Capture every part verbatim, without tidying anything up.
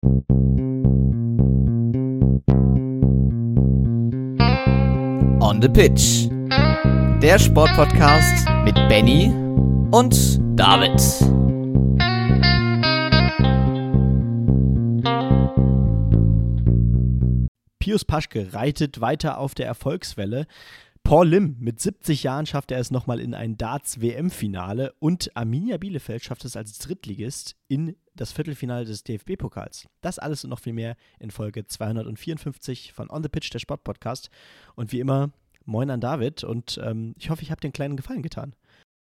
On the Pitch. Der Sportpodcast mit Benny und David. Pius Paschke reitet weiter auf der Erfolgswelle. Paul Lim mit siebzig Jahren schafft er es nochmal in ein Darts-W M-Finale und Arminia Bielefeld schafft es als Drittligist in das Viertelfinale des D F B-Pokals. Das alles und noch viel mehr in Folge zweihundertvierundfünfzig von On the Pitch, der Sportpodcast. Und wie immer, moin an David und ähm, ich hoffe, ich habe dir einen kleinen Gefallen getan.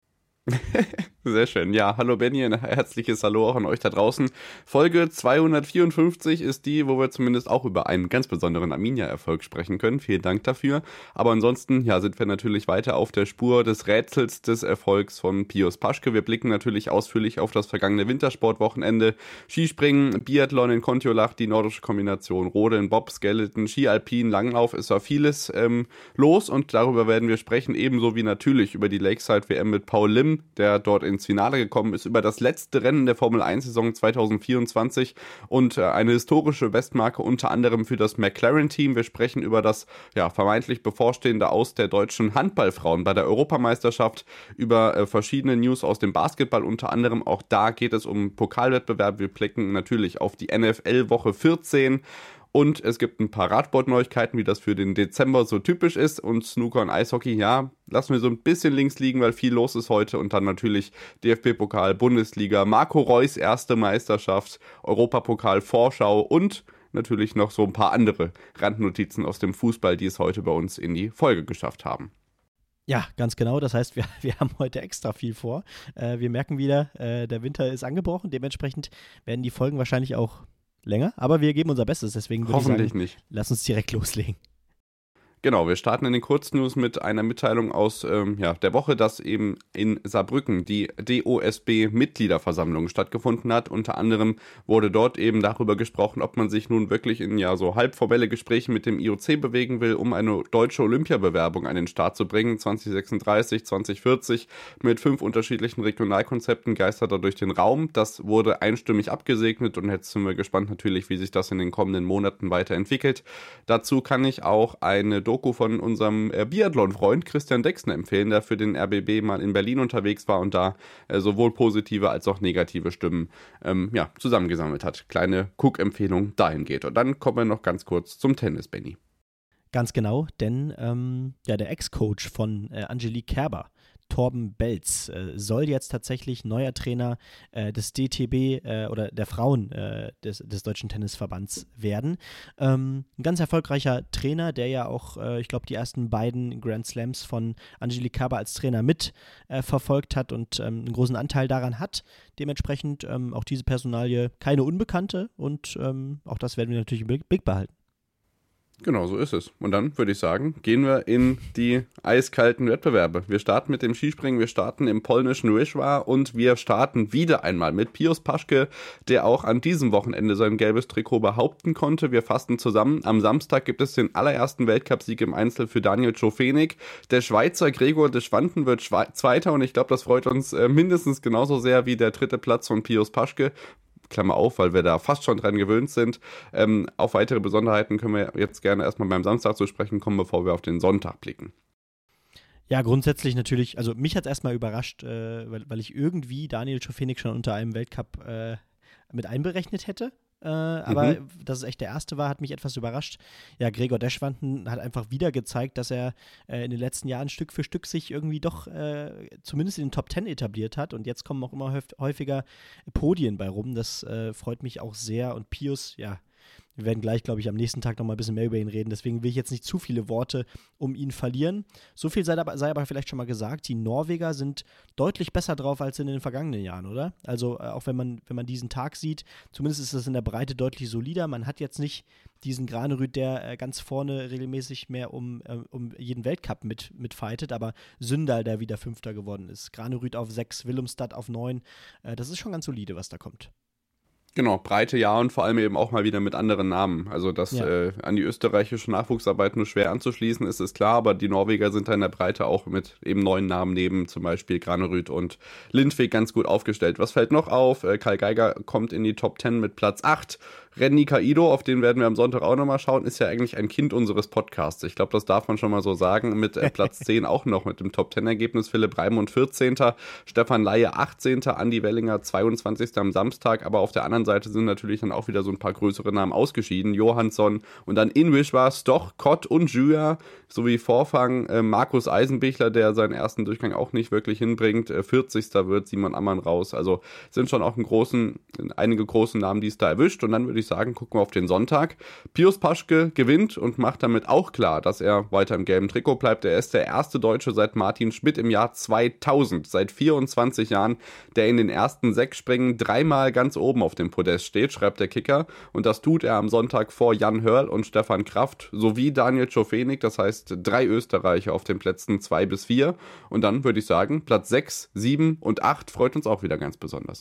Sehr schön. Ja, hallo Benny, ein herzliches Hallo auch an euch da draußen. Folge zweihundertvierundfünfzig ist die, wo wir zumindest auch über einen ganz besonderen Arminia-Erfolg sprechen können. Vielen Dank dafür. Aber ansonsten, ja, sind wir natürlich weiter auf der Spur des Rätsels des Erfolgs von Pius Paschke. Wir blicken natürlich ausführlich auf das vergangene Wintersportwochenende. Skispringen, Biathlon in Kontiolahti, die nordische Kombination, Rodeln, Bob, Skeleton, Ski Alpin, Langlauf. Es war vieles ähm, los und darüber werden wir sprechen. Ebenso wie natürlich über die Lakeside-W M mit Paul Lim, der dort ins Finale gekommen ist, über das letzte Rennen der Formel eins Saison zweitausendvierundzwanzig und äh, eine historische Bestmarke unter anderem für das McLaren-Team. Wir sprechen über das ja, vermeintlich bevorstehende Aus der deutschen Handballfrauen bei der Europameisterschaft, über äh, verschiedene News aus dem Basketball, unter anderem auch da geht es um Pokalwettbewerb. Wir blicken natürlich auf die N F L-Woche vierzehn. Und es gibt ein paar Radsportneuigkeiten, wie das für den Dezember so typisch ist. Und Snooker und Eishockey, ja, lassen wir so ein bisschen links liegen, weil viel los ist heute. Und dann natürlich D F B-Pokal, Bundesliga, Marco Reus erste Meisterschaft, Europapokal, Vorschau und natürlich noch so ein paar andere Randnotizen aus dem Fußball, die es heute bei uns in die Folge geschafft haben. Ja, ganz genau. Das heißt, wir, wir haben heute extra viel vor. Äh, wir merken wieder, äh, der Winter ist angebrochen. Dementsprechend werden die Folgen wahrscheinlich auch länger, aber wir geben unser Bestes, deswegen würde ich sagen, hoffentlich nicht. Lass uns direkt loslegen. Genau, wir starten in den Kurznews mit einer Mitteilung aus ähm, ja, der Woche, dass eben in Saarbrücken die D O S B-Mitgliederversammlung stattgefunden hat. Unter anderem wurde dort eben darüber gesprochen, ob man sich nun wirklich in ja so halbformelle Gespräche mit dem I O C bewegen will, um eine deutsche Olympiabewerbung an den Start zu bringen. zwanzig sechsunddreißig, zwanzig vierzig mit fünf unterschiedlichen Regionalkonzepten geistert er durch den Raum. Das wurde einstimmig abgesegnet und jetzt sind wir gespannt natürlich, wie sich das in den kommenden Monaten weiterentwickelt. Dazu kann ich auch eine Doku von unserem äh, Biathlon-Freund Christian Dexner empfehlen, der für den R B B mal in Berlin unterwegs war und da äh, sowohl positive als auch negative Stimmen ähm, ja, zusammengesammelt hat. Kleine Cook-Empfehlung dahin geht. Und dann kommen wir noch ganz kurz zum Tennis, Benny. Ganz genau, denn ähm, ja, der Ex-Coach von äh, Angelique Kerber, Torben Belz, äh, soll jetzt tatsächlich neuer Trainer äh, des D T B äh, oder der Frauen äh, des, des Deutschen Tennisverbands werden. Ähm, ein ganz erfolgreicher Trainer, der ja auch, äh, ich glaube, die ersten beiden Grand Slams von Angelique Kerber als Trainer mit äh, verfolgt hat und ähm, einen großen Anteil daran hat. Dementsprechend ähm, auch diese Personalie keine Unbekannte und ähm, auch das werden wir natürlich im Blick behalten. Genau, so ist es. Und dann würde ich sagen, gehen wir in die eiskalten Wettbewerbe. Wir starten mit dem Skispringen, wir starten im polnischen Wisła und wir starten wieder einmal mit Pius Paschke, der auch an diesem Wochenende sein gelbes Trikot behaupten konnte. Wir fassen zusammen. Am Samstag gibt es den allerersten Weltcupsieg im Einzel für Daniel Czofenik. Der Schweizer Gregor de Schwanden wird Schwe- Zweiter und ich glaube, das freut uns äh, mindestens genauso sehr wie der dritte Platz von Pius Paschke. Klammer auf, weil wir da fast schon dran gewöhnt sind. Ähm, auf weitere Besonderheiten können wir jetzt gerne erstmal beim Samstag zu sprechen kommen, bevor wir auf den Sonntag blicken. Ja, grundsätzlich natürlich, also mich hat es erstmal überrascht, äh, weil, weil ich irgendwie Daniel Czofenik schon unter einem Weltcup äh, mit einberechnet hätte. Äh, aber mhm. dass es echt der erste war, hat mich etwas überrascht. Ja, Gregor Deschwanden hat einfach wieder gezeigt, dass er äh, in den letzten Jahren Stück für Stück sich irgendwie doch äh, zumindest in den Top Ten etabliert hat und jetzt kommen auch immer häuf- häufiger Podien bei rum. Das äh, freut mich auch sehr und Pius, ja, wir werden gleich, glaube ich, am nächsten Tag nochmal ein bisschen mehr über ihn reden. Deswegen will ich jetzt nicht zu viele Worte um ihn verlieren. So viel sei aber, sei aber vielleicht schon mal gesagt. Die Norweger sind deutlich besser drauf als in den vergangenen Jahren, oder? Also äh, auch wenn man, wenn man diesen Tag sieht, zumindest ist das in der Breite deutlich solider. Man hat jetzt nicht diesen Granerüt, der äh, ganz vorne regelmäßig mehr um, äh, um jeden Weltcup mit, mitfightet, aber Sündal, der wieder Fünfter geworden ist. Granerüt auf sechs, Willumstad auf neun. Äh, das ist schon ganz solide, was da kommt. Genau, breite ja und vor allem eben auch mal wieder mit anderen Namen. Also das Ja. äh, an die österreichische Nachwuchsarbeit nur schwer anzuschließen, ist es klar, aber die Norweger sind da in der Breite auch mit eben neuen Namen neben zum Beispiel Granerüt und Lindvik ganz gut aufgestellt. Was fällt noch auf? Äh, Karl Geiger kommt in die Top zehn mit Platz acht. Ren Nikaido, auf den werden wir am Sonntag auch nochmal schauen, ist ja eigentlich ein Kind unseres Podcasts. Ich glaube, das darf man schon mal so sagen. Mit äh, Platz zehn auch noch mit dem Top-zehn-Ergebnis. Philipp Raimund vierzehnter Stefan Laie achtzehnter Andi Wellinger zweiundzwanzigster am Samstag. Aber auf der anderen Seite sind natürlich dann auch wieder so ein paar größere Namen ausgeschieden. Johansson und dann Inwiswa, Stoch, Kott und Juja sowie Vorfang äh, Markus Eisenbichler, der seinen ersten Durchgang auch nicht wirklich hinbringt. Äh, vierzigster wird Simon Ammann raus. Also sind schon auch einen großen, einige großen Namen, die es da erwischt. Und dann würde ich sagen, gucken wir auf den Sonntag. Pius Paschke gewinnt und macht damit auch klar, dass er weiter im gelben Trikot bleibt. Er ist der erste Deutsche seit Martin Schmidt im Jahr zweitausend, seit vierundzwanzig Jahren, der in den ersten sechs Springen dreimal ganz oben auf dem Podest steht, schreibt der Kicker. Und das tut er am Sonntag vor Jan Hörl und Stefan Kraft sowie Daniel Czofenik. Das heißt, drei Österreicher auf den Plätzen zwei bis vier. Und dann würde ich sagen, Platz sechs, sieben und acht freut uns auch wieder ganz besonders.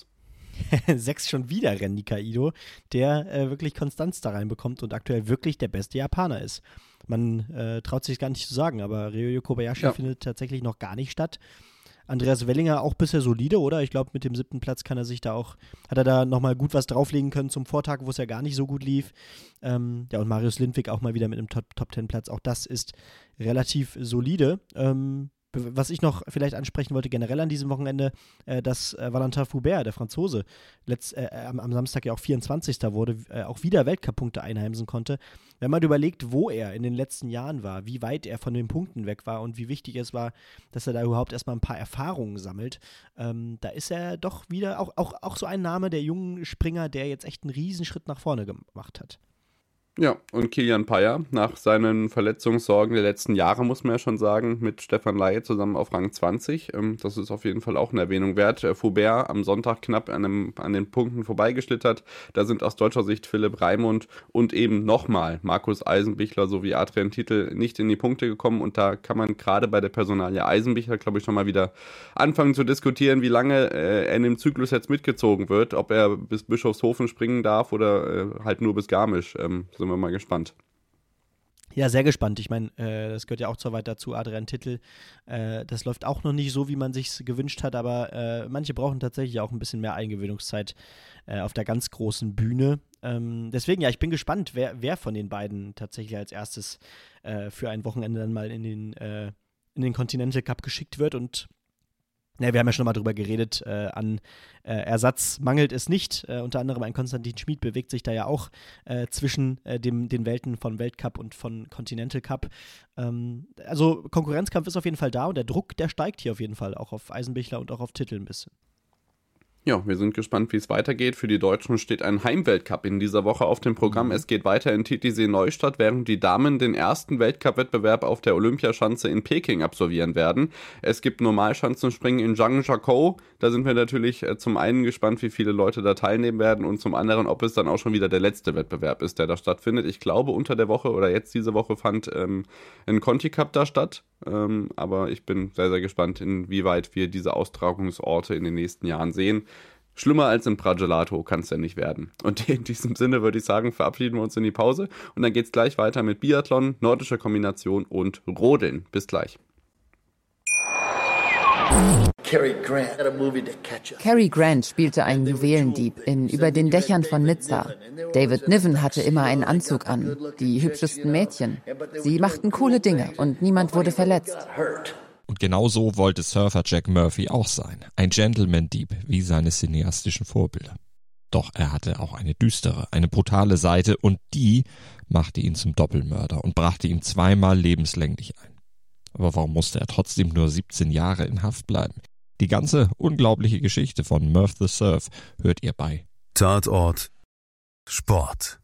Sechs schon wieder Ren Nikaido, der äh, wirklich Konstanz da reinbekommt und aktuell wirklich der beste Japaner ist. Man äh, traut sich gar nicht zu sagen, aber Ryoyo Kobayashi ja. findet tatsächlich noch gar nicht statt. Andreas Wellinger auch bisher solide, oder? Ich glaube, mit dem siebten Platz kann er sich da auch, hat er da nochmal gut was drauflegen können zum Vortag, wo es ja gar nicht so gut lief. Ähm, ja, und Marius Lindwig auch mal wieder mit einem Top-Ten-Platz. Auch das ist relativ solide. Ähm, Was ich noch vielleicht ansprechen wollte generell an diesem Wochenende, äh, dass äh, Valentin Foubert, der Franzose, letzt, äh, am, am Samstag ja auch vierundzwanzigster wurde, äh, auch wieder Weltcup-Punkte einheimsen konnte. Wenn man überlegt, wo er in den letzten Jahren war, wie weit er von den Punkten weg war und wie wichtig es war, dass er da überhaupt erstmal ein paar Erfahrungen sammelt, ähm, da ist er doch wieder auch, auch, auch so ein Name der jungen Springer, der jetzt echt einen Riesenschritt nach vorne gemacht hat. Ja, und Kilian Payer, nach seinen Verletzungssorgen der letzten Jahre, muss man ja schon sagen, mit Stefan Laie zusammen auf Rang zwanzig. Das ist auf jeden Fall auch eine Erwähnung wert. Foubert am Sonntag knapp an, einem, an den Punkten vorbeigeschlittert. Da sind aus deutscher Sicht Philipp Raimund und eben nochmal Markus Eisenbichler sowie Adrian Titel nicht in die Punkte gekommen. Und da kann man gerade bei der Personalie Eisenbichler, glaube ich, schon mal wieder anfangen zu diskutieren, wie lange äh, er in dem Zyklus jetzt mitgezogen wird. Ob er bis Bischofshofen springen darf oder äh, halt nur bis Garmisch. Ähm, so sind wir mal gespannt. Ja, sehr gespannt. Ich meine, äh, das gehört ja auch zur weit dazu, Adrian Titel. Äh, das läuft auch noch nicht so, wie man sich gewünscht hat, aber äh, manche brauchen tatsächlich auch ein bisschen mehr Eingewöhnungszeit äh, auf der ganz großen Bühne. Ähm, deswegen, ja, ich bin gespannt, wer, wer von den beiden tatsächlich als erstes äh, für ein Wochenende dann mal in den, äh, in den Continental Cup geschickt wird. Und ja, wir haben ja schon mal drüber geredet, äh, an äh, Ersatz mangelt es nicht. Äh, unter anderem ein Konstantin Schmid bewegt sich da ja auch äh, zwischen äh, dem, den Welten von Weltcup und von Continental Cup. Ähm, also Konkurrenzkampf ist auf jeden Fall da und der Druck, der steigt hier auf jeden Fall, auch auf Eisenbichler und auch auf Titel ein bisschen. Ja, wir sind gespannt, wie es weitergeht. Für die Deutschen steht ein Heimweltcup in dieser Woche auf dem Programm. Es geht weiter in Titisee Neustadt, während die Damen den ersten Weltcup-Wettbewerb auf der Olympiaschanze in Peking absolvieren werden. Es gibt Normalschanzenspringen in Zhangjiakou. Da sind wir natürlich zum einen gespannt, wie viele Leute da teilnehmen werden und zum anderen, ob es dann auch schon wieder der letzte Wettbewerb ist, der da stattfindet. Ich glaube, unter der Woche oder jetzt diese Woche fand ähm, ein Conti Cup da statt. Ähm, aber ich bin sehr, sehr gespannt, inwieweit wir diese Austragungsorte in den nächsten Jahren sehen. Schlimmer als im Pragelato kann es ja nicht werden. Und in diesem Sinne würde ich sagen, verabschieden wir uns in die Pause und dann geht es gleich weiter mit Biathlon, nordischer Kombination und Rodeln. Bis gleich. Cary Grant, Cary Grant spielte einen Juwelendieb in Über den Dächern von Nizza. David Niven hatte immer einen Anzug an, die hübschesten Mädchen. Sie machten coole Dinge und niemand wurde verletzt. Und genau so wollte Surfer Jack Murphy auch sein. Ein Gentleman-Dieb, wie seine cineastischen Vorbilder. Doch er hatte auch eine düstere, eine brutale Seite und die machte ihn zum Doppelmörder und brachte ihn zweimal lebenslänglich ein. Aber warum musste er trotzdem nur siebzehn Jahre in Haft bleiben? Die ganze unglaubliche Geschichte von Murph the Surf hört ihr bei Tatort Sport.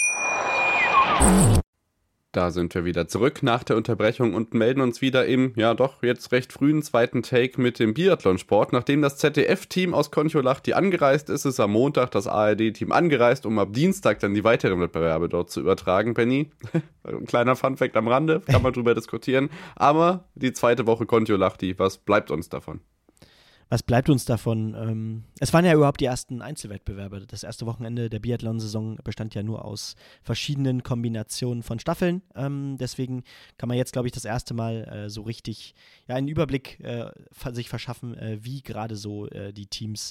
Da sind wir wieder zurück nach der Unterbrechung und melden uns wieder im, ja doch, jetzt recht frühen zweiten Take mit dem Biathlonsport. Nachdem das Z D F-Team aus Kontiolahti angereist ist, ist am Montag das A R D-Team angereist, um ab Dienstag dann die weiteren Wettbewerbe dort zu übertragen, Penny. Ein kleiner Funfact am Rande, kann man drüber diskutieren. Aber die zweite Woche Kontiolahti, was bleibt uns davon? Was bleibt uns davon? Ähm, es waren ja überhaupt die ersten Einzelwettbewerbe. Das erste Wochenende der Biathlon-Saison bestand ja nur aus verschiedenen Kombinationen von Staffeln. Ähm, deswegen kann man jetzt, glaube ich, das erste Mal äh, so richtig ja, einen Überblick äh, sich verschaffen, äh, wie gerade so äh, die Teams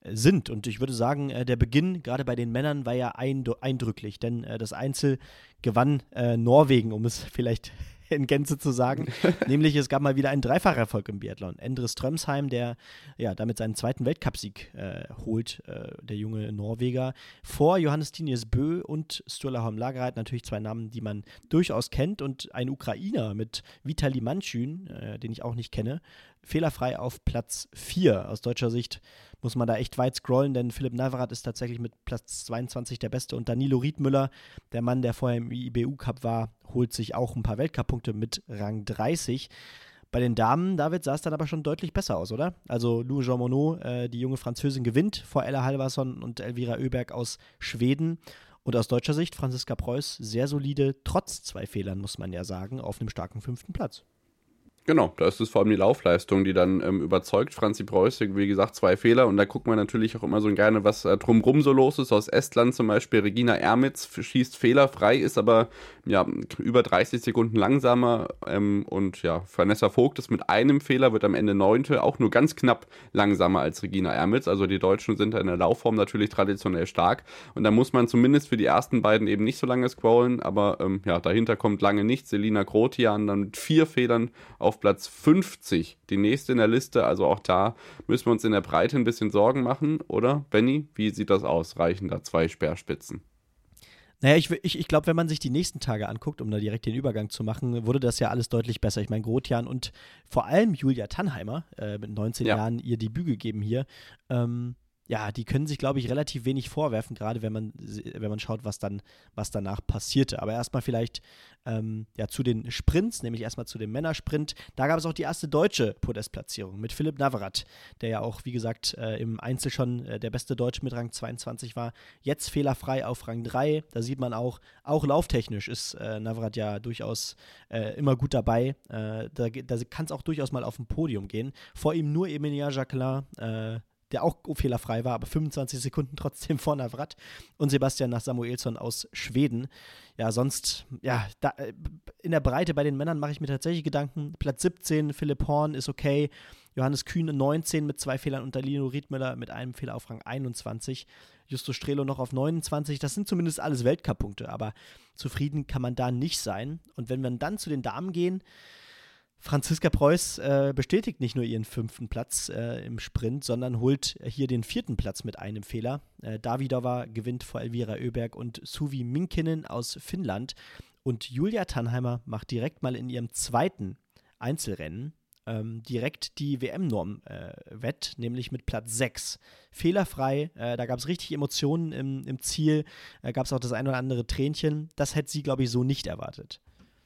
sind. Und ich würde sagen, äh, der Beginn gerade bei den Männern war ja eind- eindrücklich, denn äh, das Einzel gewann äh, Norwegen, um es vielleicht in Gänze zu sagen. Nämlich es gab mal wieder einen Dreifacherfolg im Biathlon. Endre Strömsheim, der ja damit seinen zweiten Weltcupsieg äh, holt, äh, der junge Norweger, vor Johannes Tinius Bø und Sturla Holm Lagereit, natürlich zwei Namen, die man durchaus kennt, und ein Ukrainer mit Vitali Manchyn, äh, den ich auch nicht kenne, fehlerfrei auf Platz vier. Aus deutscher Sicht muss man da echt weit scrollen, denn Philipp Navrat ist tatsächlich mit Platz zweiundzwanzig der Beste und Danilo Riedmüller, der Mann, der vorher im I B U-Cup war, holt sich auch ein paar Weltcup-Punkte mit Rang dreißig. Bei den Damen, David, sah es dann aber schon deutlich besser aus, oder? Also Lou Jean Monod, äh, die junge Französin, gewinnt vor Ella Halvarsson und Elvira Öberg aus Schweden. Und aus deutscher Sicht Franziska Preuß sehr solide, trotz zwei Fehlern, muss man ja sagen, auf einem starken fünften Platz. Genau, da ist es vor allem die Laufleistung, die dann ähm, überzeugt. Franzi Preuß, wie gesagt, zwei Fehler. Und da guckt man natürlich auch immer so gerne, was äh, drumrum so los ist. Aus Estland zum Beispiel, Regina Ermitz schießt fehlerfrei, ist aber ja über dreißig Sekunden langsamer. Ähm, und ja, Vanessa Vogt ist mit einem Fehler, wird am Ende Neunte, auch nur ganz knapp langsamer als Regina Ermitz. Also die Deutschen sind da in der Laufform natürlich traditionell stark. Und da muss man zumindest für die ersten beiden eben nicht so lange scrollen. Aber ähm, ja, dahinter kommt lange nichts. Selina Grotian dann mit vier Fehlern auf Platz fünfzig, die nächste in der Liste, also auch da müssen wir uns in der Breite ein bisschen Sorgen machen, oder? Benni, wie sieht das aus? Reichen da zwei Speerspitzen? Naja, ich, ich, ich glaube, wenn man sich die nächsten Tage anguckt, um da direkt den Übergang zu machen, wurde das ja alles deutlich besser. Ich meine, Grotian und vor allem Julia Tannheimer äh, mit neunzehn ja. Jahren ihr Debüt gegeben hier, ähm, ja, die können sich, glaube ich, relativ wenig vorwerfen, gerade wenn man, wenn man schaut, was dann, was danach passierte. Aber erstmal vielleicht ähm, ja, zu den Sprints, nämlich erstmal zu dem Männersprint. Da gab es auch die erste deutsche Podestplatzierung mit Philipp Navrat, der ja auch, wie gesagt, äh, im Einzel schon äh, der beste Deutsche mit Rang zweiundzwanzig war. Jetzt fehlerfrei auf Rang drei. Da sieht man auch, auch lauftechnisch ist äh, Navrat ja durchaus äh, immer gut dabei. Äh, da da kann es auch durchaus mal auf dem Podium gehen. Vor ihm nur Emilia Jacquelin, äh, der auch fehlerfrei war, aber fünfundzwanzig Sekunden trotzdem vor Navrat, und Sebastian nach Samuelsson aus Schweden. Ja, sonst, ja, da, in der Breite bei den Männern mache ich mir tatsächlich Gedanken. Platz siebzehn, Philipp Horn ist okay, Johannes Kühn neunzehn mit zwei Fehlern und Danilo Riedmüller mit einem Fehler auf Rang einundzwanzig. Justus Strelo noch auf neunundzwanzig, das sind zumindest alles Weltcup-Punkte, aber zufrieden kann man da nicht sein. Und wenn wir dann zu den Damen gehen, Franziska Preuß äh, bestätigt nicht nur ihren fünften Platz äh, im Sprint, sondern holt hier den vierten Platz mit einem Fehler. Äh, Davidova gewinnt vor Elvira Öberg und Suvi Minkinen aus Finnland. Und Julia Tannheimer macht direkt mal in ihrem zweiten Einzelrennen ähm, direkt die W M-Norm äh, wett, nämlich mit Platz sechs. Fehlerfrei, äh, da gab es richtig Emotionen im, im Ziel, äh, gab es auch das ein oder andere Tränchen. Das hätte sie, glaube ich, so nicht erwartet.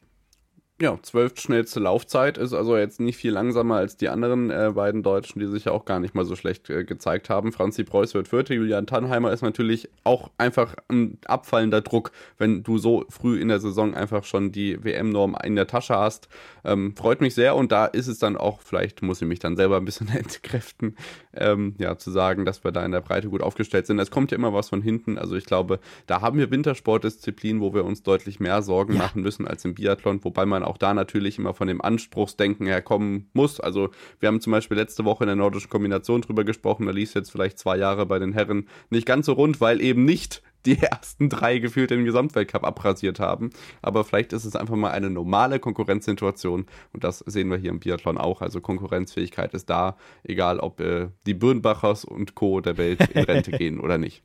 Ja, zwölf schnellste Laufzeit ist also jetzt nicht viel langsamer als die anderen äh, beiden Deutschen, die sich ja auch gar nicht mal so schlecht äh, gezeigt haben. Franzi Preuß wird Vierte, Julian Tannheimer ist natürlich auch einfach ein abfallender Druck, wenn du so früh in der Saison einfach schon die W M-Norm in der Tasche hast. Ähm, freut mich sehr, und da ist es dann auch, vielleicht muss ich mich dann selber ein bisschen entkräften, ähm, ja, zu sagen, dass wir da in der Breite gut aufgestellt sind. Es kommt ja immer was von hinten, also ich glaube, da haben wir Wintersportdisziplinen, wo wir uns deutlich mehr Sorgen ja. machen müssen als im Biathlon, wobei man auch da natürlich immer von dem Anspruchsdenken herkommen muss. Also wir haben zum Beispiel letzte Woche in der nordischen Kombination drüber gesprochen, da lief es jetzt vielleicht zwei Jahre bei den Herren nicht ganz so rund, weil eben nicht die ersten drei gefühlt im Gesamtweltcup abrasiert haben. Aber vielleicht ist es einfach mal eine normale Konkurrenzsituation, und das sehen wir hier im Biathlon auch. Also Konkurrenzfähigkeit ist da, egal ob äh, die Birnbachers und Co. der Welt in Rente gehen oder nicht.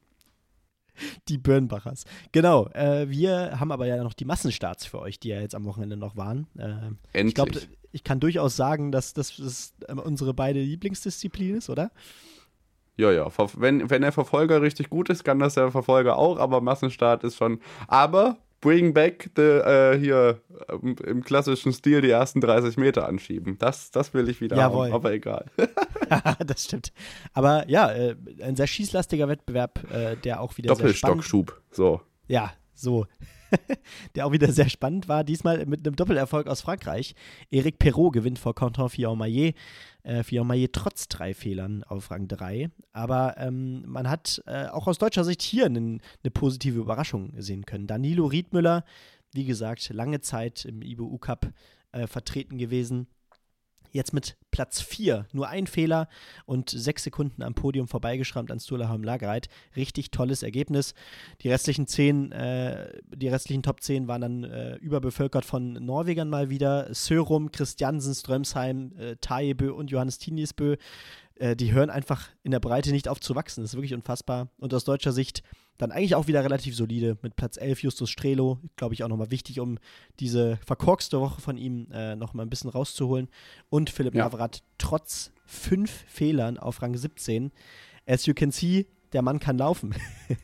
Die Birnbachers. Genau. Äh, wir haben aber ja noch die Massenstarts für euch, die ja jetzt am Wochenende noch waren. Äh, Endlich. Ich glaube, ich kann durchaus sagen, dass das, das unsere beide Lieblingsdisziplin ist, oder? Ja, ja. Wenn, wenn der Verfolger richtig gut ist, kann das der Verfolger auch, aber Massenstart ist schon. Aber bring back the, äh, hier ähm, im klassischen Stil die ersten dreißig Meter anschieben. Das, das will ich wieder Jawohl. haben, aber egal. Das stimmt. Aber ja, äh, ein sehr schießlastiger Wettbewerb, äh, der auch wieder sehr spannend. Doppelstockschub, so. Ja, so. Der auch wieder sehr spannend war, diesmal mit einem Doppelerfolg aus Frankreich. Eric Perrault gewinnt vor Quentin Fillon-Maillet. Äh, Fillon-Maillet trotz drei Fehlern auf Rang drei. Aber ähm, man hat äh, auch aus deutscher Sicht hier eine ne positive Überraschung sehen können. Danilo Riedmüller, wie gesagt, lange Zeit im I B U-Cup äh, vertreten gewesen. Jetzt mit Platz vier, nur ein Fehler und sechs Sekunden am Podium vorbeigeschrammt an Sturla Holm-Lagereit. Richtig tolles Ergebnis. Die restlichen zehn, äh, die restlichen Top zehn waren dann äh, überbevölkert von Norwegern mal wieder. Sørum, Christiansen, Strömsheim, äh, Tajebø und Johannes Tinjesbø. Äh, die hören einfach in der Breite nicht auf zu wachsen. Das ist wirklich unfassbar. Und aus deutscher Sicht dann eigentlich auch wieder relativ solide. Mit Platz elf Justus Strelo, glaube ich auch nochmal wichtig, um diese verkorkste Woche von ihm äh, nochmal ein bisschen rauszuholen. Und Philipp Ja. Navrat trotz fünf Fehlern auf Rang siebzehn. As you can see, der Mann kann laufen.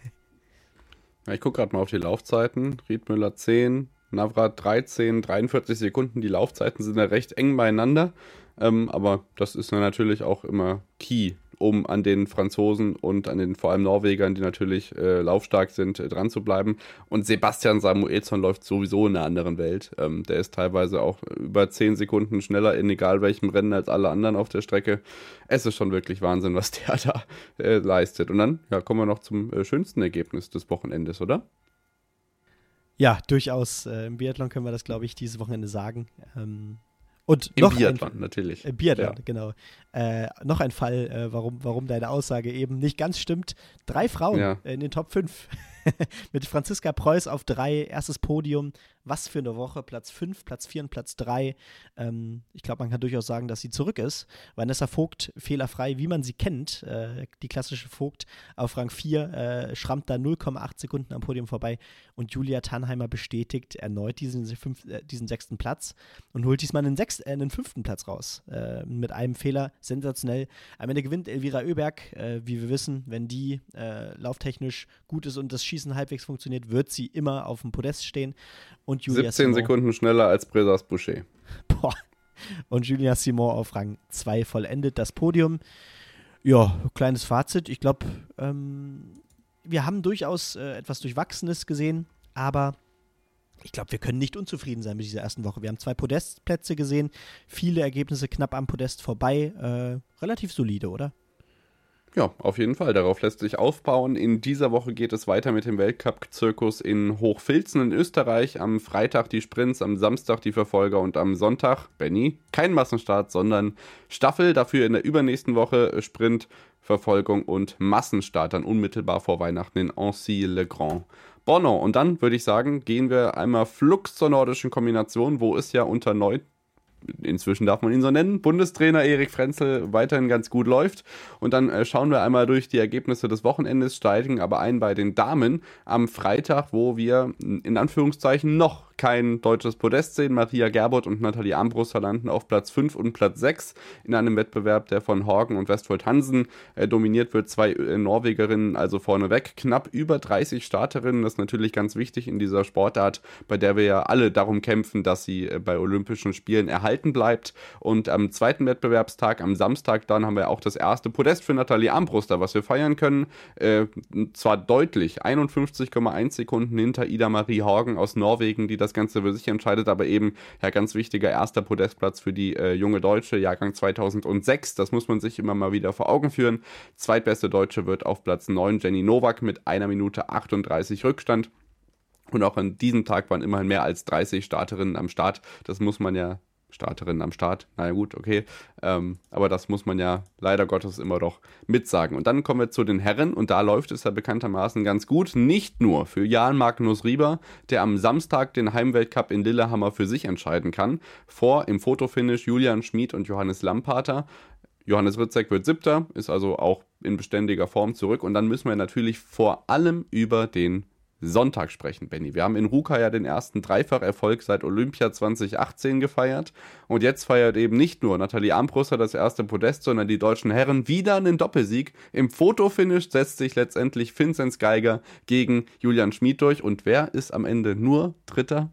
Ja, ich gucke gerade mal auf die Laufzeiten. Riedmüller zehn, Navrat dreizehn, dreiundvierzig Sekunden. Die Laufzeiten sind ja recht eng beieinander. Ähm, aber das ist dann natürlich auch immer key, um an den Franzosen und an den vor allem Norwegern, die natürlich äh, laufstark sind, äh, dran zu bleiben. Und Sebastian Samuelsson läuft sowieso in einer anderen Welt. Ähm, der ist teilweise auch über zehn Sekunden schneller in egal welchem Rennen als alle anderen auf der Strecke. Es ist schon wirklich Wahnsinn, was der da äh, leistet. Und dann ja, kommen wir noch zum äh, schönsten Ergebnis des Wochenendes, oder? Ja, durchaus. Äh, Im Biathlon können wir das, glaube ich, dieses Wochenende sagen. Ähm, und Im noch Biathlon, ein, natürlich. Äh, Biathlon, Ja. genau. Äh, noch ein Fall, äh, warum, warum deine Aussage eben nicht ganz stimmt. Drei Frauen Ja. in den Top fünf. Mit Franziska Preuß auf drei, erstes Podium. Was für eine Woche. Platz fünf, Platz vier und Platz drei. Ähm, ich glaube, man kann durchaus sagen, dass sie zurück ist. Vanessa Vogt, fehlerfrei, wie man sie kennt. Äh, die klassische Vogt auf Rang vier, äh, schrammt da null Komma acht Sekunden am Podium vorbei. Und Julia Tannheimer bestätigt erneut diesen, fünf, äh, diesen sechsten Platz und holt diesmal einen, sechs, äh, einen fünften Platz raus. Äh, mit einem Fehler, sensationell. Am Ende gewinnt Elvira Oeberg. Äh, wie wir wissen, wenn die äh, lauftechnisch gut ist und das Schießen halbwegs funktioniert, wird sie immer auf dem Podest stehen. Und Julia siebzehn Simon, Sekunden schneller als Bresas Boucher. boah, und Julia Simon auf Rang zwei vollendet das Podium. Ja, kleines Fazit. Ich glaube, ähm, wir haben durchaus äh, etwas Durchwachsenes gesehen, aber ich glaube, wir können nicht unzufrieden sein mit dieser ersten Woche. Wir haben zwei Podestplätze gesehen, viele Ergebnisse knapp am Podest vorbei. Äh, relativ solide, oder? Ja, auf jeden Fall. Darauf lässt sich aufbauen. In dieser Woche geht es weiter mit dem Weltcup-Zirkus in Hochfilzen in Österreich. Am Freitag die Sprints, am Samstag die Verfolger und am Sonntag, Benny, kein Massenstart, sondern Staffel. Dafür in der übernächsten Woche Sprint, Verfolgung und Massenstart dann unmittelbar vor Weihnachten in Annecy-le-Grand. Bono. Und dann würde ich sagen, gehen wir einmal flugs zur nordischen Kombination, wo es ja unter neu inzwischen darf man ihn so nennen, Bundestrainer Erik Frenzel weiterhin ganz gut läuft. Und dann äh, schauen wir einmal durch die Ergebnisse des Wochenendes, steigen aber ein bei den Damen am Freitag, wo wir in Anführungszeichen noch kein deutsches Podest sehen. Maria Gerbert und Nathalie Armbruster landen auf Platz fünf und Platz sechs in einem Wettbewerb, der von Horgen und Westfold Hansen äh, dominiert wird. Zwei äh, Norwegerinnen also vorneweg. Knapp über dreißig Starterinnen, das ist natürlich ganz wichtig in dieser Sportart, bei der wir ja alle darum kämpfen, dass sie äh, bei Olympischen Spielen erhalten bleibt. Und am zweiten Wettbewerbstag, am Samstag, dann haben wir auch das erste Podest für Nathalie Armbruster, was wir feiern können. Äh, zwar deutlich, einundfünfzig Komma eins Sekunden hinter Ida Marie Horgen aus Norwegen, die das Ganze für sich entscheidet, aber eben ja ganz wichtiger erster Podestplatz für die äh, junge Deutsche, Jahrgang zweitausendsechs. Das muss man sich immer mal wieder vor Augen führen. Zweitbeste Deutsche wird auf Platz neun Jenny Nowak mit einer Minute achtunddreißig Rückstand. Und auch an diesem Tag waren immerhin mehr als dreißig Starterinnen am Start. Das muss man ja Starterinnen am Start, naja gut, okay, ähm, aber das muss man ja leider Gottes immer doch mitsagen. Und dann kommen wir zu den Herren und da läuft es ja bekanntermaßen ganz gut, nicht nur für Jan Magnus Rieber, der am Samstag den Heimweltcup in Lillehammer für sich entscheiden kann, vor im Fotofinish Julian Schmid und Johannes Lampater. Johannes Rydzek wird Siebter, ist also auch in beständiger Form zurück und dann müssen wir natürlich vor allem über den Sonntag sprechen, Benny. Wir haben in Ruka ja den ersten Dreifacherfolg seit Olympia zweitausendachtzehn gefeiert und jetzt feiert eben nicht nur Nathalie Armbruster das erste Podest, sondern die deutschen Herren wieder einen Doppelsieg. Im Fotofinish setzt sich letztendlich Vinzenz Geiger gegen Julian Schmid durch und wer ist am Ende nur Dritter?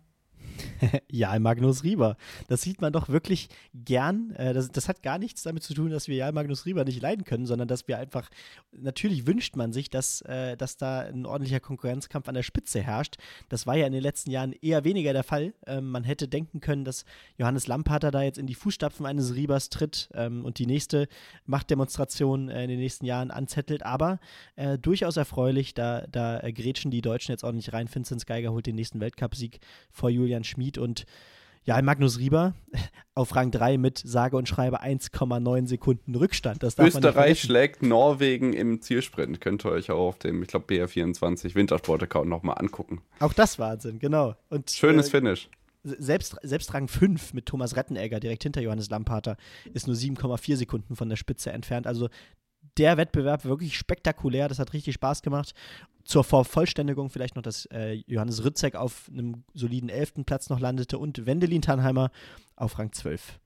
Jarl Magnus Rieber. Das sieht man doch wirklich gern. Äh, das, das hat gar nichts damit zu tun, dass wir Jarl Magnus Rieber nicht leiden können, sondern dass wir einfach, natürlich wünscht man sich, dass, äh, dass da ein ordentlicher Konkurrenzkampf an der Spitze herrscht. Das war ja in den letzten Jahren eher weniger der Fall. Ähm, man hätte denken können, dass Johannes Lampater da jetzt in die Fußstapfen eines Riebers tritt ähm, und die nächste Machtdemonstration äh, in den nächsten Jahren anzettelt, aber äh, durchaus erfreulich, da, da äh, grätschen die Deutschen jetzt ordentlich rein. Vinzenz Geiger holt den nächsten Weltcupsieg vor Julian Schmid und Ja, Magnus Rieber auf Rang drei mit sage und schreibe eins Komma neun Sekunden Rückstand. Das darf Österreich man nicht schlägt Norwegen im Zielsprint. Könnt ihr euch auch auf dem, ich glaube, B R vierundzwanzig Wintersport-Account nochmal angucken. Auch das Wahnsinn, genau. Und, Schönes äh, Finish. Selbst, selbst Rang fünf mit Thomas Rettenegger direkt hinter Johannes Lampater ist nur sieben Komma vier Sekunden von der Spitze entfernt. Also der Wettbewerb wirklich spektakulär, das hat richtig Spaß gemacht. Zur Vervollständigung vielleicht noch, dass äh, Johannes Rützek auf einem soliden elften Platz noch landete und Wendelin Thanheimer auf Rang zwölf.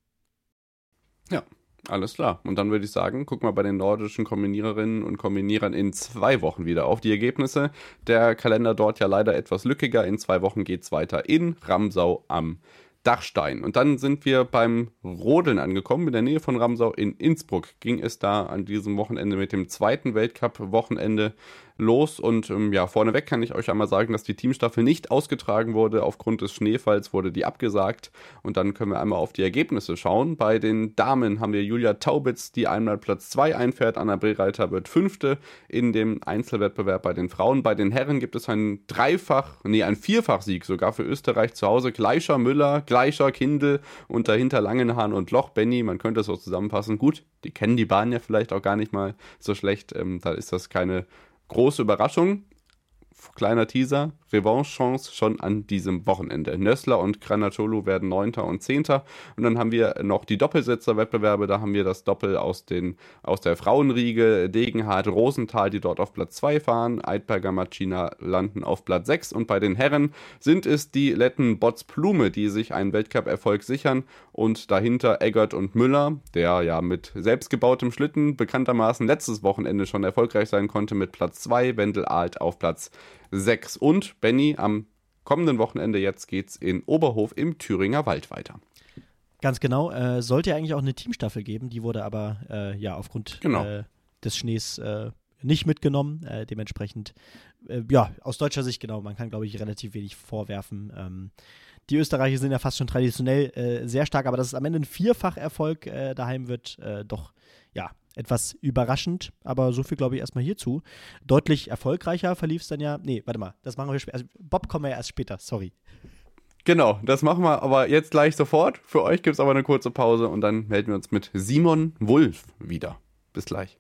Ja, alles klar. Und dann würde ich sagen, gucken wir bei den nordischen Kombiniererinnen und Kombinierern in zwei Wochen wieder auf die Ergebnisse. Der Kalender dort ja leider etwas lückiger. In zwei Wochen geht es weiter in Ramsau am Dachstein. Und dann sind wir beim Rodeln angekommen, in der Nähe von Ramsau in Innsbruck. Ging es da an diesem Wochenende mit dem zweiten Weltcup-Wochenende los. Und ähm, ja, vorneweg kann ich euch einmal sagen, dass die Teamstaffel nicht ausgetragen wurde. Aufgrund des Schneefalls wurde die abgesagt. Und dann können wir einmal auf die Ergebnisse schauen. Bei den Damen haben wir Julia Taubitz, die einmal Platz zwei einfährt. Anna Brereiter wird Fünfte in dem Einzelwettbewerb bei den Frauen. Bei den Herren gibt es einen Dreifach, nee, einen Vierfach-Sieg sogar für Österreich zu Hause. Gleicher Müller, Gleicher Kindl und dahinter Langenhahn und Loch. Benny, man könnte es so zusammenfassen. Gut, die kennen die Bahn ja vielleicht auch gar nicht mal so schlecht. Ähm, da ist das keine große Überraschung. Kleiner Teaser, Revanche-Chance schon an diesem Wochenende. Nössler und Granatolo werden Neunter und Zehnter. Und dann haben wir noch die Doppelsitzer-Wettbewerbe. Da haben wir das Doppel aus, den, aus der Frauenriege. Degenhardt, Rosenthal, die dort auf Platz zwei fahren. Eidberger, Macina landen auf Platz sechs. Und bei den Herren sind es die Letten Botz-Plume, die sich einen Weltcup-Erfolg sichern. Und dahinter Eggert und Müller, der ja mit selbstgebautem Schlitten bekanntermaßen letztes Wochenende schon erfolgreich sein konnte, mit Platz zwei. Wendel-Alt auf Platz sechs. Und Benny, am kommenden Wochenende jetzt geht's in Oberhof im Thüringer Wald weiter. Ganz genau. Äh, sollte ja eigentlich auch eine Teamstaffel geben, die wurde aber äh, ja aufgrund genau. äh, des Schnees äh, nicht mitgenommen. Äh, dementsprechend, äh, ja, aus deutscher Sicht genau, man kann, glaube ich, relativ wenig vorwerfen. Ähm, die Österreicher sind ja fast schon traditionell äh, sehr stark, aber dass es am Ende ein Vierfacherfolg äh, daheim wird, äh, doch, ja, etwas überraschend, aber so viel glaube ich erstmal hierzu. Deutlich erfolgreicher verlief es dann ja. Nee, warte mal, das machen wir später. Also Bob kommen wir ja erst später, sorry. Genau, das machen wir aber jetzt gleich sofort. Für euch gibt es aber eine kurze Pause und dann melden wir uns mit Simon Wulff wieder. Bis gleich.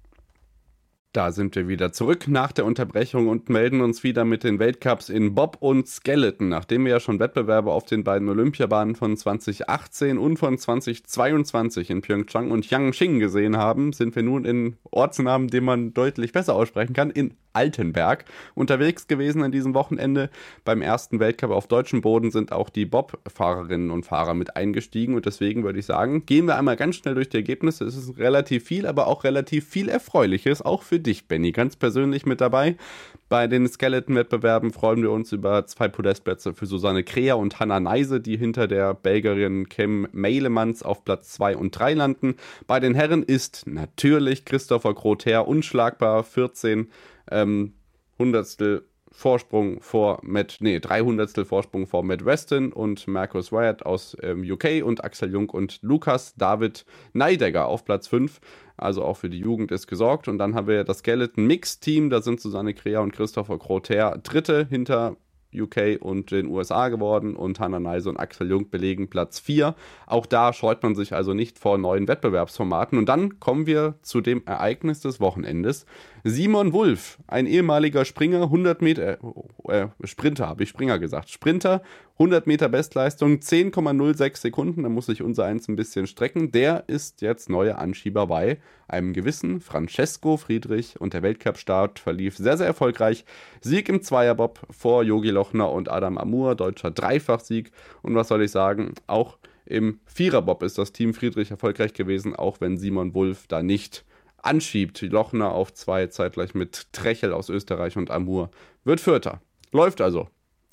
Da sind wir wieder zurück nach der Unterbrechung und melden uns wieder mit den Weltcups in Bob und Skeleton. Nachdem wir ja schon Wettbewerbe auf den beiden Olympiabahnen von zwanzig achtzehn und von zwanzig zweiundzwanzig in Pyeongchang und Yangqing gesehen haben, sind wir nun in Ortsnamen, den man deutlich besser aussprechen kann, in Altenberg unterwegs gewesen an diesem Wochenende. Beim ersten Weltcup auf deutschem Boden sind auch die Bob-Fahrerinnen und Fahrer mit eingestiegen und deswegen würde ich sagen, gehen wir einmal ganz schnell durch die Ergebnisse. Es ist relativ viel, aber auch relativ viel Erfreuliches, auch für dich, Benny, ganz persönlich mit dabei. Bei den Skeleton-Wettbewerben freuen wir uns über zwei Podestplätze für Susanne Krea und Hanna Neise, die hinter der Belgierin Kim Meilemans auf Platz zwei und drei landen. Bei den Herren ist natürlich Christopher Grother unschlagbar, vierzehn ähm, Hundertstel Vorsprung vor Matt, nee, drei Hundertstel Vorsprung vor Matt Weston und Marcus Wyatt aus ähm, U K und Axel Jung und Lukas David Neidegger auf Platz fünf. Also auch für die Jugend ist gesorgt. Und dann haben wir das Skeleton Mix Team, da sind Susanne Krea und Christopher Grother Dritte hinter U K und den U S A geworden und Hanna Neise und Axel Jung belegen Platz vier. Auch da scheut man sich also nicht vor neuen Wettbewerbsformaten. Und dann kommen wir zu dem Ereignis des Wochenendes. Simon Wulff, ein ehemaliger Springer, hundert Meter, äh, Sprinter, habe ich Springer gesagt, Sprinter, hundert Meter Bestleistung, zehn Komma null sechs Sekunden, da muss sich unser eins ein bisschen strecken. Der ist jetzt neuer Anschieber bei einem gewissen Francesco Friedrich und der Weltcup-Start verlief sehr, sehr erfolgreich. Sieg im Zweierbob vor Jogi Lochner und Adam Amur, deutscher Dreifachsieg. Und was soll ich sagen, auch im Viererbob ist das Team Friedrich erfolgreich gewesen, auch wenn Simon Wulff da nicht anschiebt. Lochner auf zwei, zeitgleich mit Trechel aus Österreich und Amur wird Vierter. Läuft also.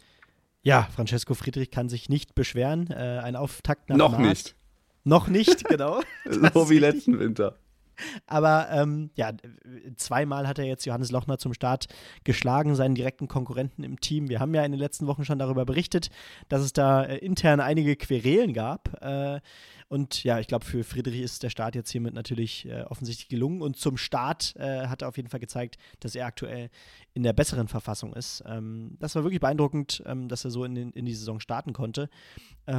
Ja, Francesco Friedrich kann sich nicht beschweren. Äh, ein Auftakt nach Noch Mars. nicht. Noch nicht, genau. So wie letzten Winter. Aber ähm, ja, zweimal hat er jetzt Johannes Lochner zum Start geschlagen, seinen direkten Konkurrenten im Team. Wir haben ja in den letzten Wochen schon darüber berichtet, dass es da äh, intern einige Querelen gab. Äh, und ja, ich glaube, für Friedrich ist der Start jetzt hiermit natürlich äh, offensichtlich gelungen. Und zum Start äh, hat er auf jeden Fall gezeigt, dass er aktuell in der besseren Verfassung ist. Ähm, das war wirklich beeindruckend, ähm, dass er so in, den, in die Saison starten konnte. Ähm,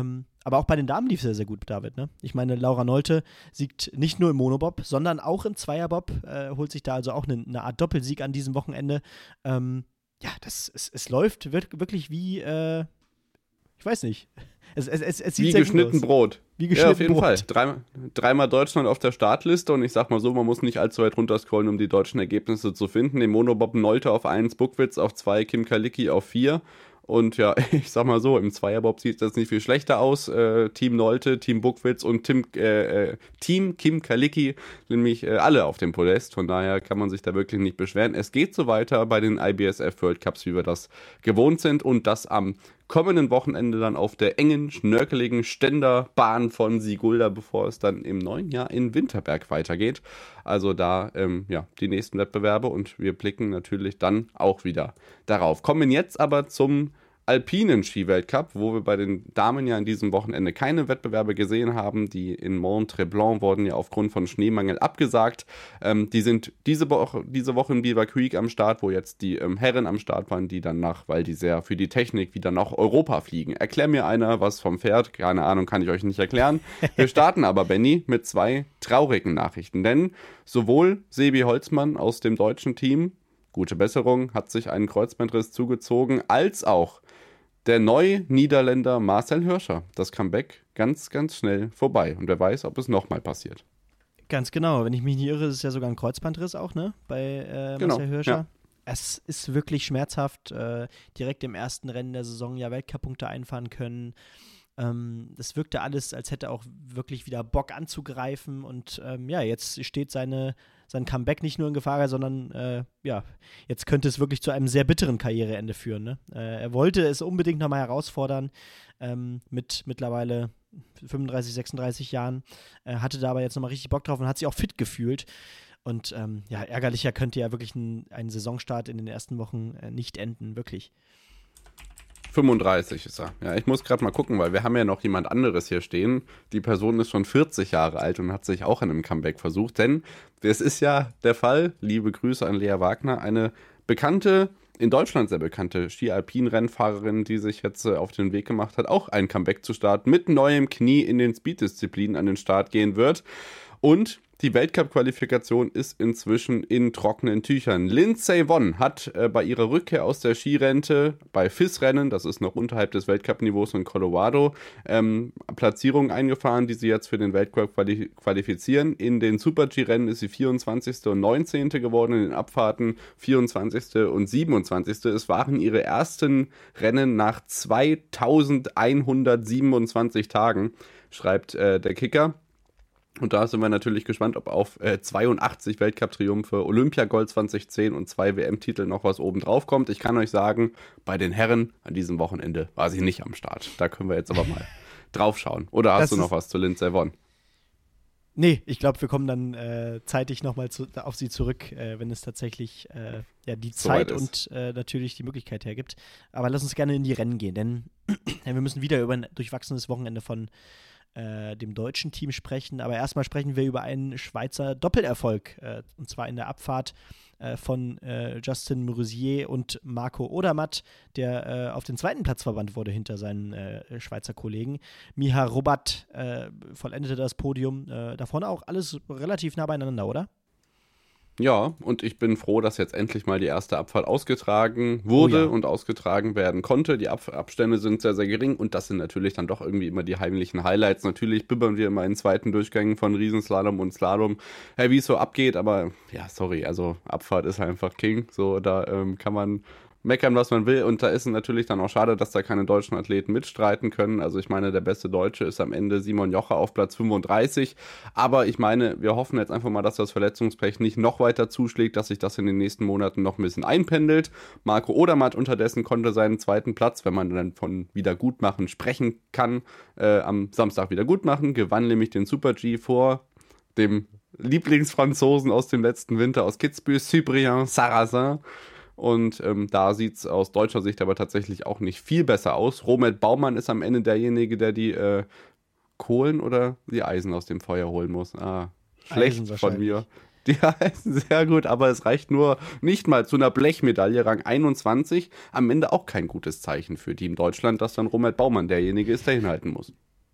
aber auch bei den Damen lief es sehr, sehr gut, David. Ne? Ich meine, Laura Nolte siegt nicht nur im Monobob, sondern auch im Zweierbob, äh, holt sich da also auch eine, eine Art Doppelsieg an diesem Wochenende. Ähm, ja, das, es, es läuft wirklich wie, äh, ich weiß nicht, es, es, es, es sieht wie sehr geschnitten gut aus. Brot. Wie geschnitten Ja, auf jeden Brot. Fall. Dreimal, dreimal Deutschland auf der Startliste und ich sag mal so, man muss nicht allzu weit runterscrollen, um die deutschen Ergebnisse zu finden. Im Monobob Nolte auf eins, Buckwitz auf zwei, Kim Kalicki auf vier. Und ja, ich sag mal so, im Zweierbob sieht das nicht viel schlechter aus. Äh, Team Nolte, Team Buckwitz und Tim, äh, äh, Team Kim Kalicki, nämlich äh, alle auf dem Podest. Von daher kann man sich da wirklich nicht beschweren. Es geht so weiter bei den I B S F World Cups, wie wir das gewohnt sind. Und das am kommenden Wochenende dann auf der engen, schnörkeligen Ständerbahn von Sigulda, bevor es dann im neuen Jahr in Winterberg weitergeht. Also da, ähm, ja, die nächsten Wettbewerbe und wir blicken natürlich dann auch wieder darauf. Kommen jetzt aber zum alpinen Skiweltcup, wo wir bei den Damen ja an diesem Wochenende keine Wettbewerbe gesehen haben. Die in Mont-Tremblant wurden ja aufgrund von Schneemangel abgesagt. Ähm, die sind diese Woche, diese Woche in Beaver Creek am Start, wo jetzt die ähm, Herren am Start waren, die dann nach, weil die sehr für die Technik wieder nach Europa fliegen. Erklär mir einer was vom Pferd. Keine Ahnung, kann ich euch nicht erklären. Wir starten aber, Benny, mit zwei traurigen Nachrichten. Denn sowohl Sebi Holzmann aus dem deutschen Team, gute Besserung, hat sich einen Kreuzbandriss zugezogen, als auch der neue Niederländer Marcel Hirscher. Das Comeback ganz, ganz schnell vorbei. Und wer weiß, ob es nochmal passiert. Ganz genau. Wenn ich mich nicht irre, ist es ja sogar ein Kreuzbandriss auch, ne? Bei äh, Genau, Marcel Hirscher. ja. Es ist wirklich schmerzhaft. Äh, direkt im ersten Rennen der Saison ja Weltcup-Punkte einfahren können. Ähm, das wirkte alles, als hätte er auch wirklich wieder Bock anzugreifen. Und ähm, ja, jetzt steht seine, sein Comeback nicht nur in Gefahr, sondern äh, ja, jetzt könnte es wirklich zu einem sehr bitteren Karriereende führen. Ne? Äh, er wollte es unbedingt nochmal herausfordern ähm, mit mittlerweile fünfunddreißig, sechsunddreißig Jahren. Äh, hatte da aber jetzt nochmal richtig Bock drauf und hat sich auch fit gefühlt. Und ähm, ja, ärgerlicher könnte ja wirklich ein, ein Saisonstart in den ersten Wochen äh, nicht enden, wirklich. fünfunddreißig ist er. Ja, ich muss gerade mal gucken, weil wir haben ja noch jemand anderes hier stehen. Die Person ist schon vierzig Jahre alt und hat sich auch an einem Comeback versucht. Denn es ist ja der Fall, liebe Grüße an Lea Wagner, eine bekannte, in Deutschland sehr bekannte Ski-Alpin-Rennfahrerin, die sich jetzt äh, auf den Weg gemacht hat, auch ein Comeback zu starten, mit neuem Knie in den Speed-Disziplinen an den Start gehen wird. Und die Weltcup-Qualifikation ist inzwischen in trockenen Tüchern. Lindsey Vonn hat äh, bei ihrer Rückkehr aus der Skirente bei F I S-Rennen, das ist noch unterhalb des Weltcup-Niveaus in Colorado, ähm, Platzierungen eingefahren, die sie jetzt für den Weltcup quali- qualifizieren. In den Super-G-Rennen ist sie vierundzwanzigste und neunzehnte geworden, in den Abfahrten vierundzwanzigste und siebenundzwanzigste Es waren ihre ersten Rennen nach zweitausendeinhundertsiebenundzwanzig Tagen, schreibt äh, der Kicker. Und da sind wir natürlich gespannt, ob auf äh, zweiundachtzig Weltcup-Triumphe, Olympiagold zweitausendzehn und zwei W M-Titel noch was oben drauf kommt. Ich kann euch sagen, bei den Herren an diesem Wochenende war sie nicht am Start. Da können wir jetzt aber mal drauf schauen. Oder hast Das du noch ist- was zu Lindsey Vonn? Nee, ich glaube, wir kommen dann äh, zeitig nochmal auf sie zurück, äh, wenn es tatsächlich äh, ja, die Soweit Zeit ist. und äh, natürlich die Möglichkeit hergibt. Aber lass uns gerne in die Rennen gehen, denn ja, wir müssen wieder über ein durchwachsenes Wochenende von äh, dem deutschen Team sprechen. Aber erstmal sprechen wir über einen Schweizer Doppelerfolg, äh, und zwar in der Abfahrt äh, von äh, Justin Merosier und Marco Odermatt, der äh, auf den zweiten Platz verbannt wurde hinter seinen äh, Schweizer Kollegen. Miha Robert äh, vollendete das Podium. Äh, da vorne auch alles relativ nah beieinander, oder? Ja, und ich bin froh, dass jetzt endlich mal die erste Abfahrt ausgetragen wurde Oh ja. und ausgetragen werden konnte. Die Ab- Abstände sind sehr, sehr gering und das sind natürlich dann doch irgendwie immer die heimlichen Highlights. Natürlich bibbern wir immer in zweiten Durchgängen von Riesenslalom und Slalom, hey, wie es so abgeht, aber ja, sorry, also Abfahrt ist einfach King. So, da ähm, kann man meckern, was man will. Und da ist es natürlich dann auch schade, dass da keine deutschen Athleten mitstreiten können. Also ich meine, der beste Deutsche ist am Ende Simon Jocher auf Platz fünfunddreißig. Aber ich meine, wir hoffen jetzt einfach mal, dass das Verletzungspech nicht noch weiter zuschlägt, dass sich das in den nächsten Monaten noch ein bisschen einpendelt. Marco Odermatt unterdessen konnte seinen zweiten Platz, wenn man dann von Wiedergutmachen sprechen kann, äh, am Samstag Wiedergutmachen, gewann nämlich den Super-G vor dem Lieblingsfranzosen aus dem letzten Winter aus Kitzbühel, Cyprien Sarrazin. Und ähm, da sieht es aus deutscher Sicht aber tatsächlich auch nicht viel besser aus. Romet Baumann ist am Ende derjenige, der die äh, Kohlen oder die Eisen aus dem Feuer holen muss. Ah, schlecht Eisen von wahrscheinlich. mir. Die Eisen, sehr gut, aber es reicht nur nicht mal zu einer Blechmedaille, Rang einundzwanzig. Am Ende auch kein gutes Zeichen für Team Deutschland, dass dann Romet Baumann derjenige ist, der hinhalten muss.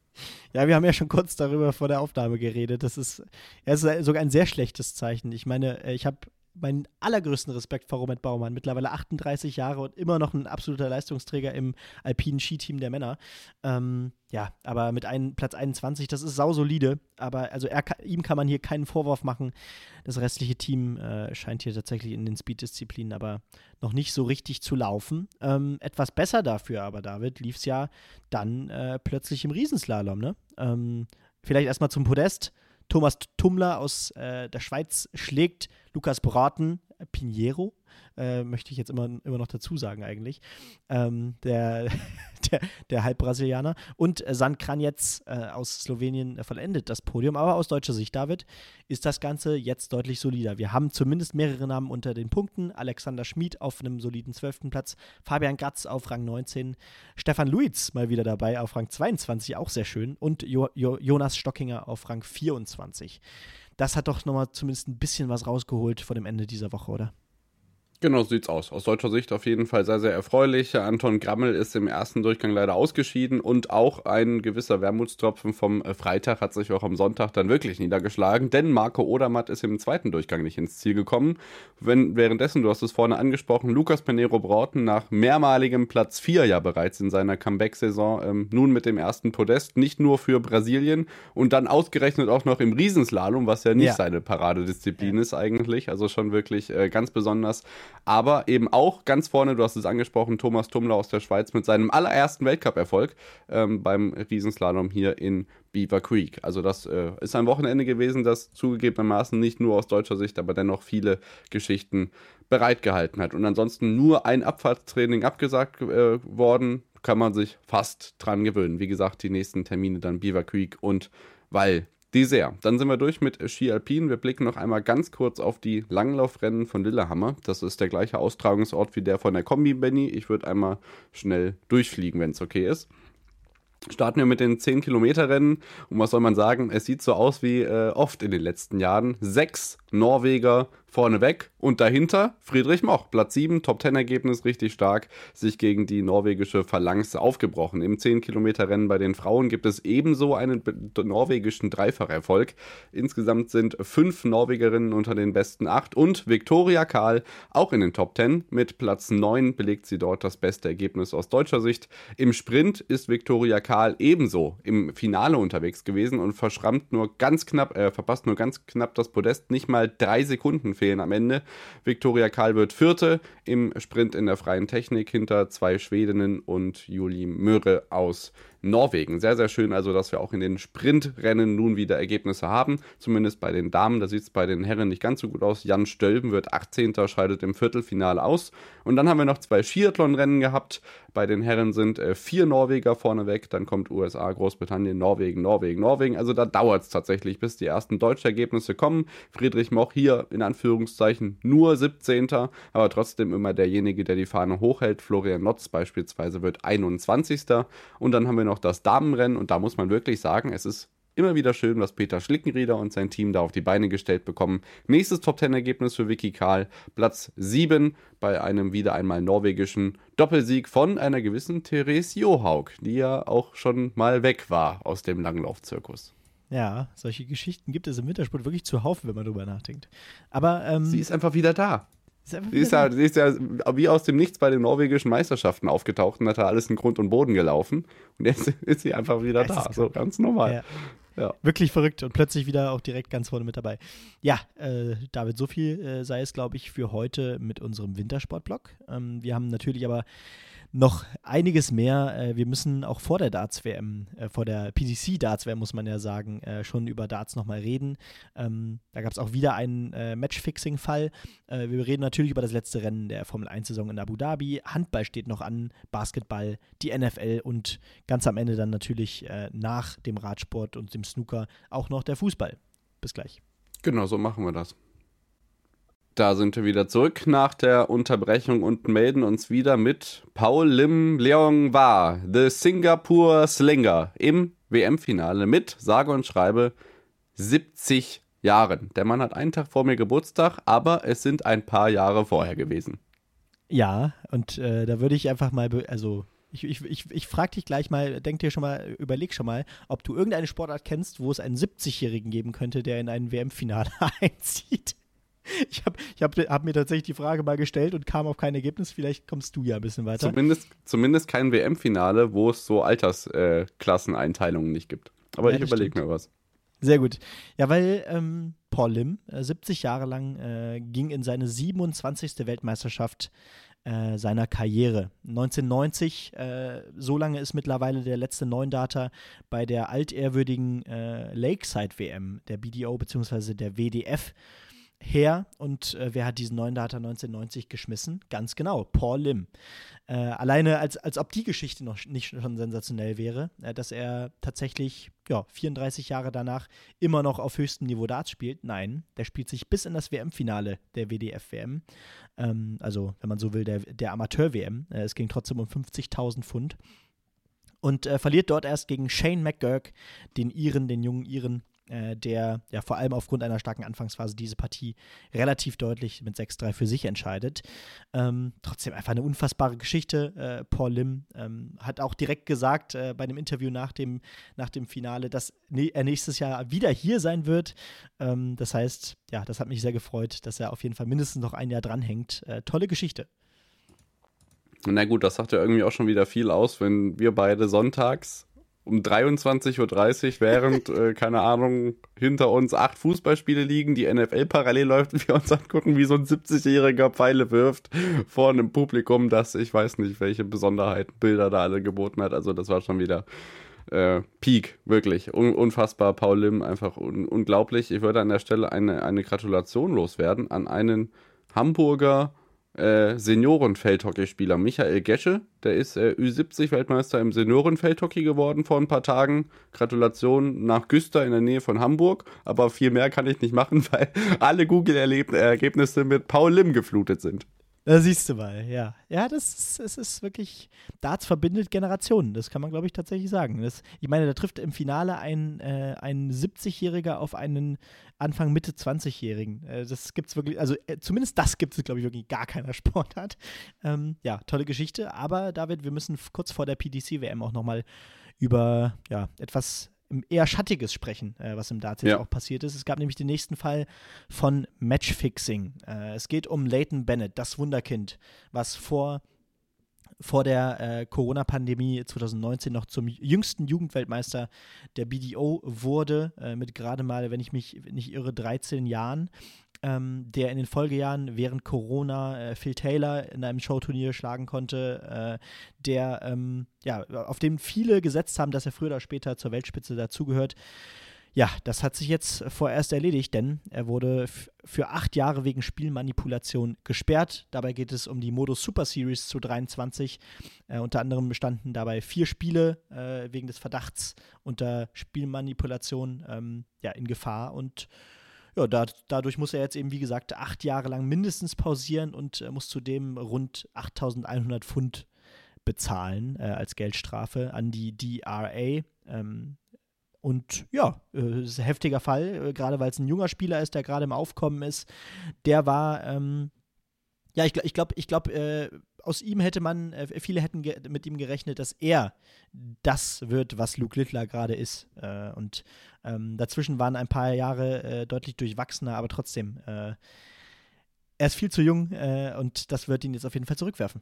Ja, wir haben ja schon kurz darüber vor der Aufnahme geredet. Das ist, das ist sogar ein sehr schlechtes Zeichen. Ich meine, ich habe meinen allergrößten Respekt vor Robert Baumann. Mittlerweile achtunddreißig Jahre und immer noch ein absoluter Leistungsträger im alpinen Skiteam der Männer. Ähm, ja, aber mit einem Platz einundzwanzig, das ist sausolide. Aber also er, ihm kann man hier keinen Vorwurf machen. Das restliche Team äh, scheint hier tatsächlich in den Speed-Disziplinen aber noch nicht so richtig zu laufen. Ähm, etwas besser dafür aber, David, lief es ja dann äh, plötzlich im Riesenslalom. Ne? Ähm, vielleicht erstmal zum Podest. Thomas Tummler aus äh, der Schweiz schlägt Lukas Braten, äh, Pinheiro, äh, möchte ich jetzt immer, immer noch dazu sagen eigentlich, ähm, der, der, der Halbbrasilianer. Und äh, San Kranjec äh, aus Slowenien äh, vollendet das Podium. Aber aus deutscher Sicht, David, ist das Ganze jetzt deutlich solider. Wir haben zumindest mehrere Namen unter den Punkten. Alexander Schmid auf einem soliden zwölften Platz, Fabian Gratz auf Rang neunzehn, Stefan Luiz mal wieder dabei auf Rang zweiundzwanzig, auch sehr schön, und jo- jo- Jonas Stockinger auf Rang vierundzwanzig. Das hat doch nochmal zumindest ein bisschen was rausgeholt vor dem Ende dieser Woche, oder? Genau, so sieht's aus. Aus deutscher Sicht auf jeden Fall sehr, sehr erfreulich. Anton Grammel ist im ersten Durchgang leider ausgeschieden und auch ein gewisser Wermutstropfen vom Freitag hat sich auch am Sonntag dann wirklich niedergeschlagen, denn Marco Odermatt ist im zweiten Durchgang nicht ins Ziel gekommen. Wenn währenddessen, du hast es vorne angesprochen, Lucas Pinheiro Broughton nach mehrmaligem Platz vier ja bereits in seiner Comeback-Saison ähm, nun mit dem ersten Podest, nicht nur für Brasilien und dann ausgerechnet auch noch im Riesenslalom, was ja nicht Ja. seine Paradedisziplin ja. ist eigentlich, also schon wirklich äh, ganz besonders. Aber eben auch ganz vorne, du hast es angesprochen, Thomas Tummler aus der Schweiz mit seinem allerersten Weltcup-Erfolg ähm, beim Riesenslalom hier in Beaver Creek. Also das äh, ist ein Wochenende gewesen, das zugegebenermaßen nicht nur aus deutscher Sicht, aber dennoch viele Geschichten bereitgehalten hat. Und ansonsten nur ein Abfahrtstraining abgesagt äh, worden, kann man sich fast dran gewöhnen. Wie gesagt, die nächsten Termine dann Beaver Creek und Val d'Isère. Dann sind wir durch mit Ski Alpin. Wir blicken noch einmal ganz kurz auf die Langlaufrennen von Lillehammer. Das ist der gleiche Austragungsort wie der von der Kombi, Benny. Ich würde einmal schnell durchfliegen, wenn es okay ist. Starten wir mit den zehn Kilometer Rennen. Und was soll man sagen? Es sieht so aus wie äh, oft in den letzten Jahren. Sechs Norweger vorneweg und dahinter Friedrich Moch. Platz sieben, Top-zehn-Ergebnis, richtig stark, sich gegen die norwegische Phalanx aufgebrochen. Im zehn Kilometer Rennen bei den Frauen gibt es ebenso einen norwegischen Dreifacherfolg. Insgesamt sind fünf Norwegerinnen unter den besten acht und Viktoria Kahl auch in den Top zehn. Mit Platz neun belegt sie dort das beste Ergebnis aus deutscher Sicht. Im Sprint ist Viktoria Kahl ebenso im Finale unterwegs gewesen und verschrammt nur ganz knapp, äh, verpasst nur ganz knapp das Podest. Nicht mal drei Sekunden fehlen am Ende. Viktoria Kahl wird Vierte im Sprint in der freien Technik hinter zwei Schwedinnen und Julie Möhre aus Norwegen. Sehr, sehr schön also, dass wir auch in den Sprintrennen nun wieder Ergebnisse haben. Zumindest bei den Damen. Da sieht es bei den Herren nicht ganz so gut aus. Jan Stölben wird achtzehnter scheidet im Viertelfinale aus. Und dann haben wir noch zwei Skiathlon-Rennen gehabt. Bei den Herren sind äh, vier Norweger vorneweg. Dann kommt U S A, Großbritannien, Norwegen, Norwegen, Norwegen. Also da dauert es tatsächlich, bis die ersten deutschen Ergebnisse kommen. Friedrich Moch hier in Anführungszeichen nur siebzehnter. Aber trotzdem immer derjenige, der die Fahne hochhält. Florian Notz beispielsweise wird einundzwanzigster. Und dann haben wir noch das Damenrennen und da muss man wirklich sagen, es ist immer wieder schön, was Peter Schlickenrieder und sein Team da auf die Beine gestellt bekommen. Nächstes Top-zehn-Ergebnis für Vicky Kahl, Platz sieben bei einem wieder einmal norwegischen Doppelsieg von einer gewissen Therese Johaug, die ja auch schon mal weg war aus dem Langlaufzirkus. Ja, solche Geschichten gibt es im Wintersport wirklich zuhauf, wenn man drüber nachdenkt. Aber ähm, sie ist einfach wieder da. Ist einfach sie, ist ja, sie ist ja wie aus dem Nichts bei den norwegischen Meisterschaften aufgetaucht und hat da alles in Grund und Boden gelaufen. Und jetzt ist sie einfach wieder da. So ganz normal. Ja. Ja. Wirklich verrückt und plötzlich wieder auch direkt ganz vorne mit dabei. Ja, äh, David, so viel äh, sei es, glaube ich, für heute mit unserem Wintersportblog. Ähm, wir haben natürlich aber noch einiges mehr. Äh, wir müssen auch vor der Darts-W M, äh, vor der P D C-Darts-W M, muss man ja sagen, äh, schon über Darts nochmal reden. Ähm, da gab es auch wieder einen äh, Matchfixing-Fall. Äh, wir reden natürlich über das letzte Rennen der Formel eins-Saison in Abu Dhabi. Handball steht noch an, Basketball, die N F L und ganz am Ende dann natürlich äh, nach dem Radsport und dem Snooker auch noch der Fußball. Bis gleich. Genau, so machen wir das. Da sind wir wieder zurück nach der Unterbrechung und melden uns wieder mit Paul Lim Leong Wa, the Singapore Slinger, im W M-Finale mit, sage und schreibe, siebzig Jahren. Der Mann hat einen Tag vor mir Geburtstag, aber es sind ein paar Jahre vorher gewesen. Ja, und äh, da würde ich einfach mal, be- also Ich, ich, ich, ich frage dich gleich mal, denk dir schon mal, überleg schon mal, ob du irgendeine Sportart kennst, wo es einen siebzigjährigen geben könnte, der in ein W M-Finale einzieht. Ich habe ich hab, hab mir tatsächlich die Frage mal gestellt und kam auf kein Ergebnis. Vielleicht kommst du ja ein bisschen weiter. Zumindest, zumindest kein W M-Finale, wo es so Altersklasseneinteilungen äh, nicht gibt. Aber ja, ich überlege mir was. Sehr gut. Ja, weil ähm, Paul Lim, äh, siebzig Jahre lang, äh, ging in seine siebenundzwanzigste Weltmeisterschaft äh, seiner Karriere. neunzehnhundertneunzig, äh, so lange ist mittlerweile der letzte Neundater bei der altehrwürdigen äh, Lakeside-W M, der B D O bzw. der W D F, her. Und äh, wer hat diesen Neundater neunzehnhundertneunzig geschmissen? Ganz genau, Paul Lim. Äh, alleine, als, als ob die Geschichte noch nicht schon sensationell wäre, äh, dass er tatsächlich ja, vierunddreißig Jahre danach immer noch auf höchstem Niveau Darts spielt. Nein, der spielt sich bis in das W M-Finale der W D F-W M. Ähm, also, wenn man so will, der, der Amateur-W M. Äh, es ging trotzdem um fünfzigtausend Pfund. Und äh, verliert dort erst gegen Shane McGurk, den Iren, den jungen Iren, der ja vor allem aufgrund einer starken Anfangsphase diese Partie relativ deutlich mit sechs drei für sich entscheidet. Ähm, trotzdem einfach eine unfassbare Geschichte. Äh, Paul Lim ähm, hat auch direkt gesagt äh, bei einem Interview nach dem, nach dem Finale, dass ne- er nächstes Jahr wieder hier sein wird. Ähm, das heißt, ja, das hat mich sehr gefreut, dass er auf jeden Fall mindestens noch ein Jahr dranhängt. Äh, tolle Geschichte. Na gut, das sagt ja irgendwie auch schon wieder viel aus, wenn wir beide sonntags um dreiundzwanzig Uhr dreißig, während, äh, keine Ahnung, hinter uns acht Fußballspiele liegen, die N F L parallel läuft und wir uns angucken, wie so ein siebzigjähriger Pfeile wirft vor einem Publikum, das, ich weiß nicht, welche Besonderheiten, Bilder da alle geboten hat. Also das war schon wieder äh, Peak, wirklich. Un- unfassbar, Paul Lim, einfach un- unglaublich. Ich würde an der Stelle eine, eine Gratulation loswerden an einen Hamburger Äh, Senioren-Feldhockeyspieler Michael Gesche, der ist äh, Ü siebzig Weltmeister im Senioren-Feldhockey geworden vor ein paar Tagen. Gratulation nach Güster in der Nähe von Hamburg, aber viel mehr kann ich nicht machen, weil alle Google-Ergebnisse mit Paul Lim geflutet sind. Da siehst du mal, ja. Ja, das ist, es ist wirklich, Darts verbindet Generationen, das kann man, glaube ich, tatsächlich sagen. Das, ich meine, da trifft im Finale ein, äh, ein siebzigjähriger auf einen Anfang, Mitte zwanzigjährigen. Äh, das gibt's wirklich, also äh, zumindest das gibt es, glaube ich, wirklich gar keiner Sportart. Ähm, ja, tolle Geschichte, aber David, wir müssen f- kurz vor der P D C W M auch nochmal über, ja, etwas eher Schattiges sprechen, äh, was im Darts jetzt ja. auch passiert ist. Es gab nämlich den nächsten Fall von Matchfixing. Äh, es geht um Leighton Bennett, das Wunderkind, was vor, vor der äh, Corona-Pandemie zwanzig neunzehn noch zum jüngsten Jugendweltmeister der B D O wurde, äh, mit gerade mal, wenn ich mich nicht irre, dreizehn Jahren. Ähm, der in den Folgejahren während Corona äh, Phil Taylor in einem Showturnier schlagen konnte, äh, der, ähm, ja, auf den viele gesetzt haben, dass er früher oder später zur Weltspitze dazugehört. Ja, das hat sich jetzt vorerst erledigt, denn er wurde f- für acht Jahre wegen Spielmanipulation gesperrt. Dabei geht es um die Modus Super Series zu dreiundzwanzig. Äh, unter anderem bestanden dabei vier Spiele äh, wegen des Verdachts unter Spielmanipulation ähm, ja, in Gefahr und ja, da, dadurch muss er jetzt eben, wie gesagt, acht Jahre lang mindestens pausieren und äh, muss zudem rund achttausendeinhundert Pfund bezahlen äh, als Geldstrafe an die D R A. Ähm, und ja, äh, ist ein heftiger Fall, äh, gerade weil es ein junger Spieler ist, der gerade im Aufkommen ist. Der war, ähm, ja, ich, ich glaube, ich glaub, äh, aus ihm hätte man, äh, viele hätten ge- mit ihm gerechnet, dass er das wird, was Luke Littler gerade ist. Äh, und ähm, dazwischen waren ein paar Jahre äh, deutlich durchwachsener, aber trotzdem, äh, er ist viel zu jung äh, und das wird ihn jetzt auf jeden Fall zurückwerfen.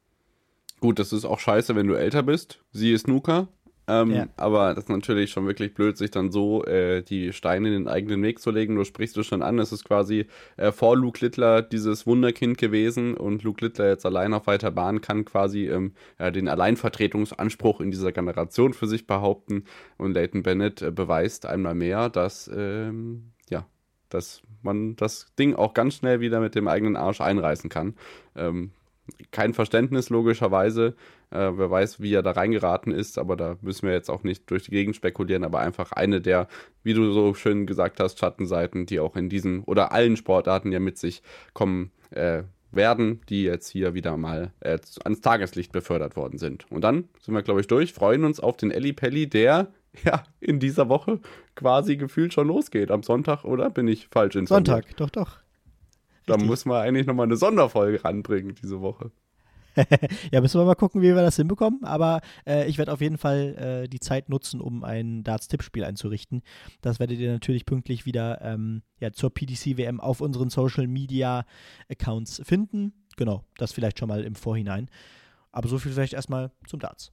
Gut, das ist auch scheiße, wenn du älter bist. Siehe Snooker. Ähm, Ja. Aber das ist natürlich schon wirklich blöd, sich dann so äh, die Steine in den eigenen Weg zu legen. Du sprichst es schon an, es ist quasi äh, vor Luke Littler dieses Wunderkind gewesen und Luke Littler jetzt allein auf weiter Bahn kann quasi ähm, ja, den Alleinvertretungsanspruch in dieser Generation für sich behaupten. Und Leighton Bennett äh, beweist einmal mehr, dass, ähm, ja, dass man das Ding auch ganz schnell wieder mit dem eigenen Arsch einreißen kann. Ähm, kein Verständnis logischerweise. Äh, wer weiß, wie er da reingeraten ist, aber da müssen wir jetzt auch nicht durch die Gegend spekulieren, aber einfach eine der, wie du so schön gesagt hast, Schattenseiten, die auch in diesen oder allen Sportarten ja mit sich kommen äh, werden, die jetzt hier wieder mal äh, ans Tageslicht befördert worden sind. Und dann sind wir, glaube ich, durch, freuen uns auf den Ellipelli, der ja in dieser Woche quasi gefühlt schon losgeht. Am Sonntag, oder? Bin ich falsch informiert? Sonntag, doch, doch. Da Richtig. muss man eigentlich nochmal eine Sonderfolge ranbringen diese Woche. Ja, müssen wir mal gucken, wie wir das hinbekommen. Aber äh, ich werde auf jeden Fall äh, die Zeit nutzen, um ein Darts-Tippspiel einzurichten. Das werdet ihr natürlich pünktlich wieder ähm, ja, zur P D C W M auf unseren Social-Media-Accounts finden. Genau, das vielleicht schon mal im Vorhinein. Aber so viel vielleicht erstmal zum Darts.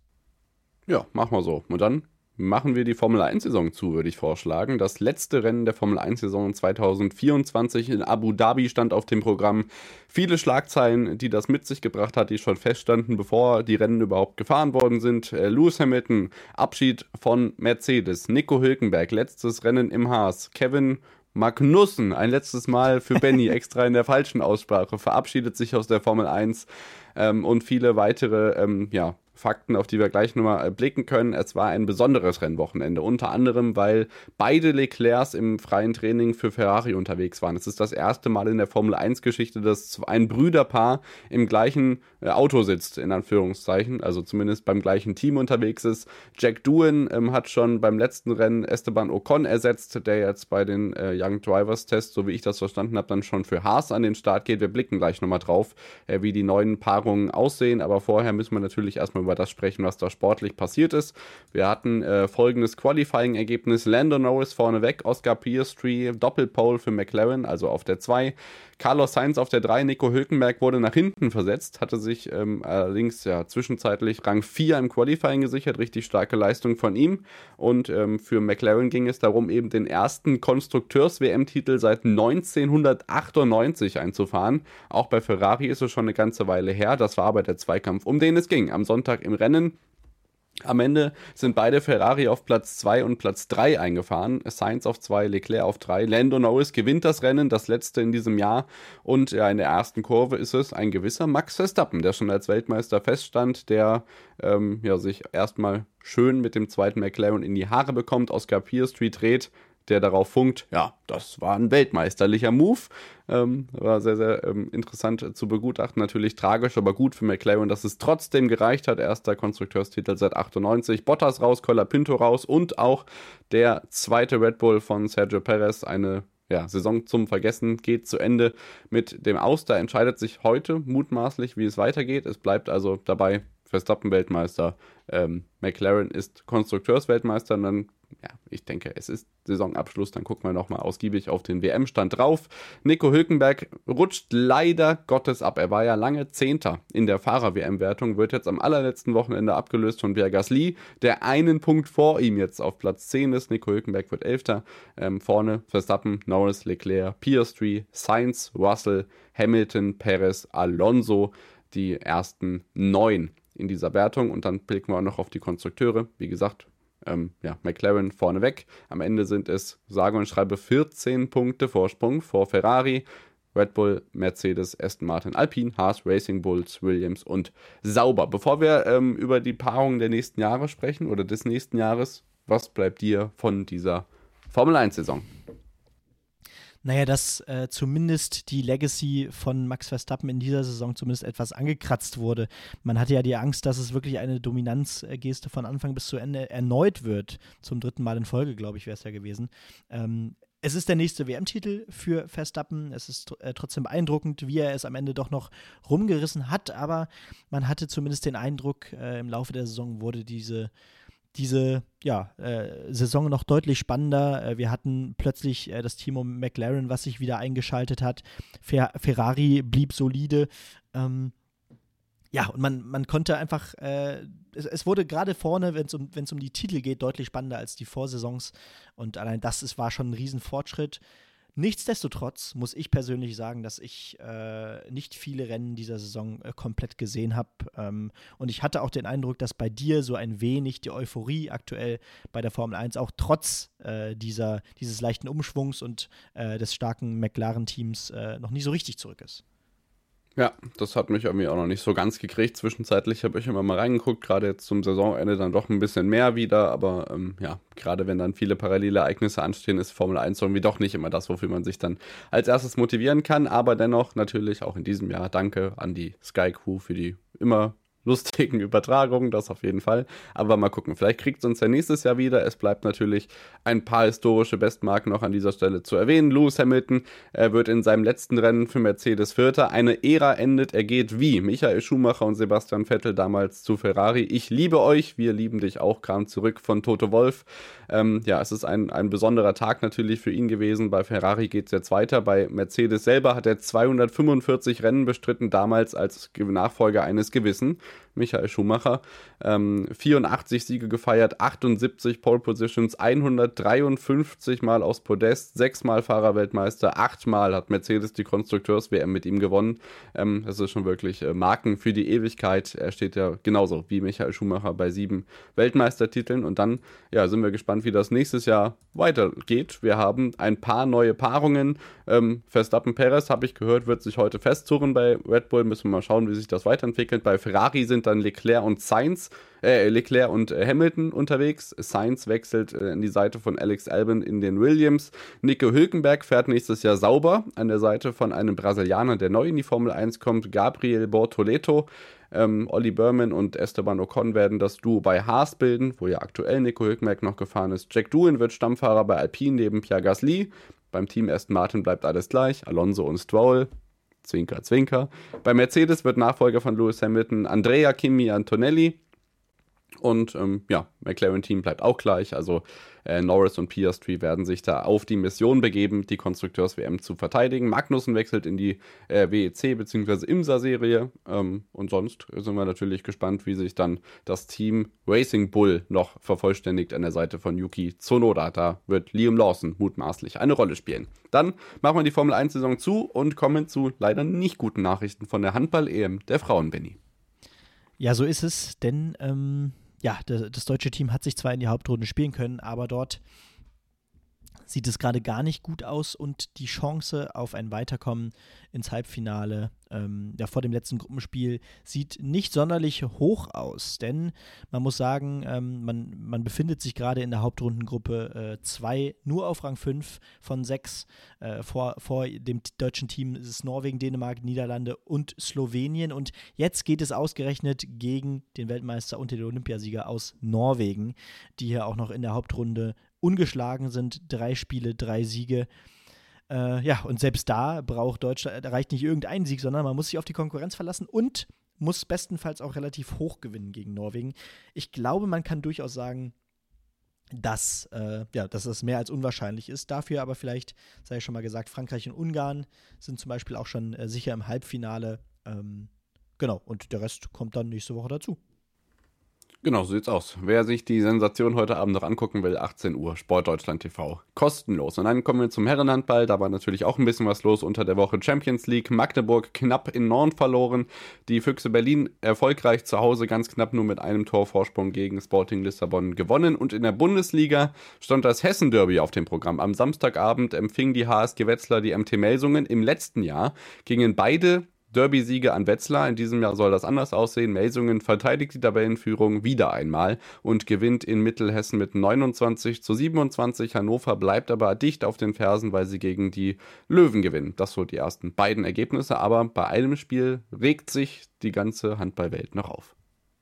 Ja, machen wir so. Und dann machen wir die Formel eins Saison zu, würde ich vorschlagen. Das letzte Rennen der Formel eins Saison zwanzig vierundzwanzig in Abu Dhabi stand auf dem Programm. Viele Schlagzeilen, die das mit sich gebracht hat, die schon feststanden, bevor die Rennen überhaupt gefahren worden sind. Äh, Lewis Hamilton, Abschied von Mercedes, Nico Hülkenberg, letztes Rennen im Haas, Kevin Magnussen, ein letztes Mal für Benny, extra in der falschen Aussprache, verabschiedet sich aus der Formel eins ähm, und viele weitere, ähm, ja, Fakten, auf die wir gleich nochmal blicken können. Es war ein besonderes Rennwochenende, unter anderem, weil beide Leclercs im freien Training für Ferrari unterwegs waren. Es ist das erste Mal in der Formel eins Geschichte, dass ein Brüderpaar im gleichen Auto sitzt, in Anführungszeichen, also zumindest beim gleichen Team unterwegs ist. Jack Doohan ähm, hat schon beim letzten Rennen Esteban Ocon ersetzt, der jetzt bei den äh, Young Drivers Tests, so wie ich das verstanden habe, dann schon für Haas an den Start geht. Wir blicken gleich nochmal drauf, äh, wie die neuen Paarungen aussehen, aber vorher müssen wir natürlich erstmal über das sprechen, was da sportlich passiert ist. Wir hatten äh, folgendes Qualifying-Ergebnis: Lando Norris vorneweg, Oscar Piastri, Doppelpole für McLaren, also auf der zwei, Carlos Sainz auf der drei, Nico Hülkenberg wurde nach hinten versetzt, hatte sich ähm, allerdings ja zwischenzeitlich Rang vier im Qualifying gesichert, richtig starke Leistung von ihm, und ähm, für McLaren ging es darum, eben den ersten Konstrukteurs-W M-Titel seit neunzehnhundertachtundneunzig einzufahren. Auch bei Ferrari ist es schon eine ganze Weile her, das war aber der Zweikampf, um den es ging, am Sonntag im Rennen. Am Ende sind beide Ferrari auf Platz zwei und Platz drei eingefahren. Sainz auf zwei, Leclerc auf drei. Lando Norris gewinnt das Rennen, das letzte in diesem Jahr. Und ja, in der ersten Kurve ist es ein gewisser Max Verstappen, der schon als Weltmeister feststand, der ähm, ja, sich erstmal schön mit dem zweiten McLaren in die Haare bekommt. Oscar Piastri dreht, der darauf funkt, ja, das war ein weltmeisterlicher Move. Ähm, war sehr, sehr ähm, interessant zu begutachten. Natürlich tragisch, aber gut für McLaren, dass es trotzdem gereicht hat. Erster Konstrukteurstitel seit achtundneunzig. Bottas raus, Colapinto raus und auch der zweite Red Bull von Sergio Perez. Eine ja, Saison zum Vergessen geht zu Ende mit dem Aus. Da entscheidet sich heute mutmaßlich, wie es weitergeht. Es bleibt also dabei, Verstappen Weltmeister, ähm, McLaren ist Konstrukteursweltmeister, und dann, ja, ich denke, es ist Saisonabschluss, dann gucken wir nochmal ausgiebig auf den W M-Stand drauf. Nico Hülkenberg rutscht leider Gottes ab, er war ja lange Zehnter in der Fahrer-W M-Wertung, wird jetzt am allerletzten Wochenende abgelöst von Pierre Gasly, der einen Punkt vor ihm jetzt auf Platz zehn ist. Nico Hülkenberg wird Elfter, ähm, vorne Verstappen, Norris, Leclerc, Piastri, Sainz, Russell, Hamilton, Perez, Alonso, die ersten neun in dieser Wertung, und dann blicken wir auch noch auf die Konstrukteure. Wie gesagt, ähm, ja, McLaren vorneweg. Am Ende sind es sage und schreibe vierzehn Punkte Vorsprung vor Ferrari, Red Bull, Mercedes, Aston Martin, Alpine, Haas, Racing Bulls, Williams und Sauber. Bevor wir ähm, über die Paarung der nächsten Jahre sprechen oder des nächsten Jahres, was bleibt dir von dieser Formel eins Saison? Naja, dass äh, zumindest die Legacy von Max Verstappen in dieser Saison zumindest etwas angekratzt wurde. Man hatte ja die Angst, dass es wirklich eine Dominanzgeste von Anfang bis zu Ende erneut wird. Zum dritten Mal in Folge, glaube ich, wäre es ja gewesen. Ähm, es ist der nächste W M-Titel für Verstappen. Es ist äh, trotzdem beeindruckend, wie er es am Ende doch noch rumgerissen hat. Aber man hatte zumindest den Eindruck, äh, im Laufe der Saison wurde diese diese ja, äh, Saison noch deutlich spannender. Äh, wir hatten plötzlich äh, das Team um McLaren, was sich wieder eingeschaltet hat. Fer- Ferrari blieb solide. Ähm, ja, und man, man konnte einfach, äh, es, es wurde gerade vorne, wenn es um, wenn's um die Titel geht, deutlich spannender als die Vorsaisons. Und allein das ist, war schon ein Riesenfortschritt. Nichtsdestotrotz muss ich persönlich sagen, dass ich äh, nicht viele Rennen dieser Saison äh, komplett gesehen habe. Ähm, und ich hatte auch den Eindruck, dass bei dir so ein wenig die Euphorie aktuell bei der Formel eins auch trotz äh, dieser, dieses leichten Umschwungs und äh, des starken McLaren-Teams äh, noch nie so richtig zurück ist. Ja, das hat mich irgendwie auch noch nicht so ganz gekriegt. Zwischenzeitlich habe ich immer mal reingeguckt, gerade jetzt zum Saisonende dann doch ein bisschen mehr wieder, aber ähm, ja, gerade wenn dann viele parallele Ereignisse anstehen, ist Formel eins irgendwie doch nicht immer das, wofür man sich dann als erstes motivieren kann, aber dennoch natürlich auch in diesem Jahr danke an die Sky Crew für die immer lustigen Übertragungen, das auf jeden Fall. Aber mal gucken, vielleicht kriegt es uns ja nächstes Jahr wieder. Es bleibt natürlich ein paar historische Bestmarken noch an dieser Stelle zu erwähnen. Lewis Hamilton äh, wird in seinem letzten Rennen für Mercedes Vierter. Eine Ära endet, er geht wie Michael Schumacher und Sebastian Vettel damals zu Ferrari. Ich liebe euch, wir lieben dich auch, kam zurück von Toto Wolff. Ähm, ja, es ist ein, ein besonderer Tag natürlich für ihn gewesen. Bei Ferrari geht es jetzt weiter. Bei Mercedes selber hat er zweihundertfünfundvierzig Rennen bestritten, damals als Nachfolger eines gewissen Michael Schumacher, ähm, vierundachtzig Siege gefeiert, achtundsiebzig Pole Positions, hundertdreiundfünfzig Mal aufs Podest, sechs Mal Fahrerweltmeister, acht Mal hat Mercedes die Konstrukteurs-W M mit ihm gewonnen. Ähm, das ist schon wirklich äh, Marken für die Ewigkeit. Er steht ja genauso wie Michael Schumacher bei sieben Weltmeistertiteln und dann ja, sind wir gespannt, wie das nächstes Jahr weitergeht. Wir haben ein paar neue Paarungen. Ähm, Verstappen-Perez, habe ich gehört, wird sich heute festzurren bei Red Bull. Müssen wir mal schauen, wie sich das weiterentwickelt. Bei Ferrari sind dann Leclerc und Sainz, äh, Leclerc und äh, Hamilton unterwegs. Sainz wechselt äh, in die Seite von Alex Albon in den Williams. Nico Hülkenberg fährt nächstes Jahr sauber an der Seite von einem Brasilianer, der neu in die Formel eins kommt, Gabriel Bortoleto. Ähm, Olli Burman und Esteban Ocon werden das Duo bei Haas bilden, wo ja aktuell Nico Hülkenberg noch gefahren ist. Jack Doohan wird Stammfahrer bei Alpine neben Pierre Gasly. Beim Team Aston Martin bleibt alles gleich. Alonso und Stroll. Zwinker, Zwinker. Bei Mercedes wird Nachfolger von Lewis Hamilton Andrea Kimi Antonelli. Und ähm, ja, McLaren-Team bleibt auch gleich. Also äh, Norris und Piastri werden sich da auf die Mission begeben, die Konstrukteurs-W M zu verteidigen. Magnussen wechselt in die äh, W E C bzw. IMSA-Serie. Ähm, und sonst sind wir natürlich gespannt, wie sich dann das Team Racing Bull noch vervollständigt an der Seite von Yuki Tsunoda. Da wird Liam Lawson mutmaßlich eine Rolle spielen. Dann machen wir die Formel eins-Saison zu und kommen zu leider nicht guten Nachrichten von der Handball-E M der Frauen, Benny. Ja, so ist es, denn ähm, ja, das, das deutsche Team hat sich zwar in die Hauptrunde spielen können, aber dort sieht es gerade gar nicht gut aus und die Chance auf ein Weiterkommen ins Halbfinale ähm, ja, vor dem letzten Gruppenspiel sieht nicht sonderlich hoch aus, denn man muss sagen, ähm, man, man befindet sich gerade in der Hauptrundengruppe zwei äh, nur auf Rang fünf von sechs. Äh, vor, vor dem deutschen Team ist es Norwegen, Dänemark, Niederlande und Slowenien und jetzt geht es ausgerechnet gegen den Weltmeister und den Olympiasieger aus Norwegen, die hier auch noch in der Hauptrunde ungeschlagen sind, drei Spiele, drei Siege. Äh, ja, und selbst da braucht Deutschland, da reicht nicht irgendein Sieg, sondern man muss sich auf die Konkurrenz verlassen und muss bestenfalls auch relativ hoch gewinnen gegen Norwegen. Ich glaube, man kann durchaus sagen, dass, äh, ja, dass das mehr als unwahrscheinlich ist. Dafür aber vielleicht, sei ich schon mal gesagt, Frankreich und Ungarn sind zum Beispiel auch schon äh, sicher im Halbfinale. Ähm, genau, und der Rest kommt dann nächste Woche dazu. Genau, so sieht's aus. Wer sich die Sensation heute Abend noch angucken will, achtzehn Uhr, Sportdeutschland T V, kostenlos. Und dann kommen wir zum Herrenhandball, da war natürlich auch ein bisschen was los unter der Woche. Champions League, Magdeburg knapp in Nord verloren, die Füchse Berlin erfolgreich zu Hause, ganz knapp nur mit einem Tor Vorsprung gegen Sporting Lissabon gewonnen. Und in der Bundesliga stand das Hessen-Derby auf dem Programm. Am Samstagabend empfing die H S G Wetzlar die M T Melsungen. Im letzten Jahr gingen beide Derby-Siege an Wetzlar. In diesem Jahr soll das anders aussehen. Melsungen verteidigt die Tabellenführung wieder einmal und gewinnt in Mittelhessen mit neunundzwanzig zu siebenundzwanzig. Hannover bleibt aber dicht auf den Fersen, weil sie gegen die Löwen gewinnen. Das so die ersten beiden Ergebnisse, aber bei einem Spiel regt sich die ganze Handballwelt noch auf.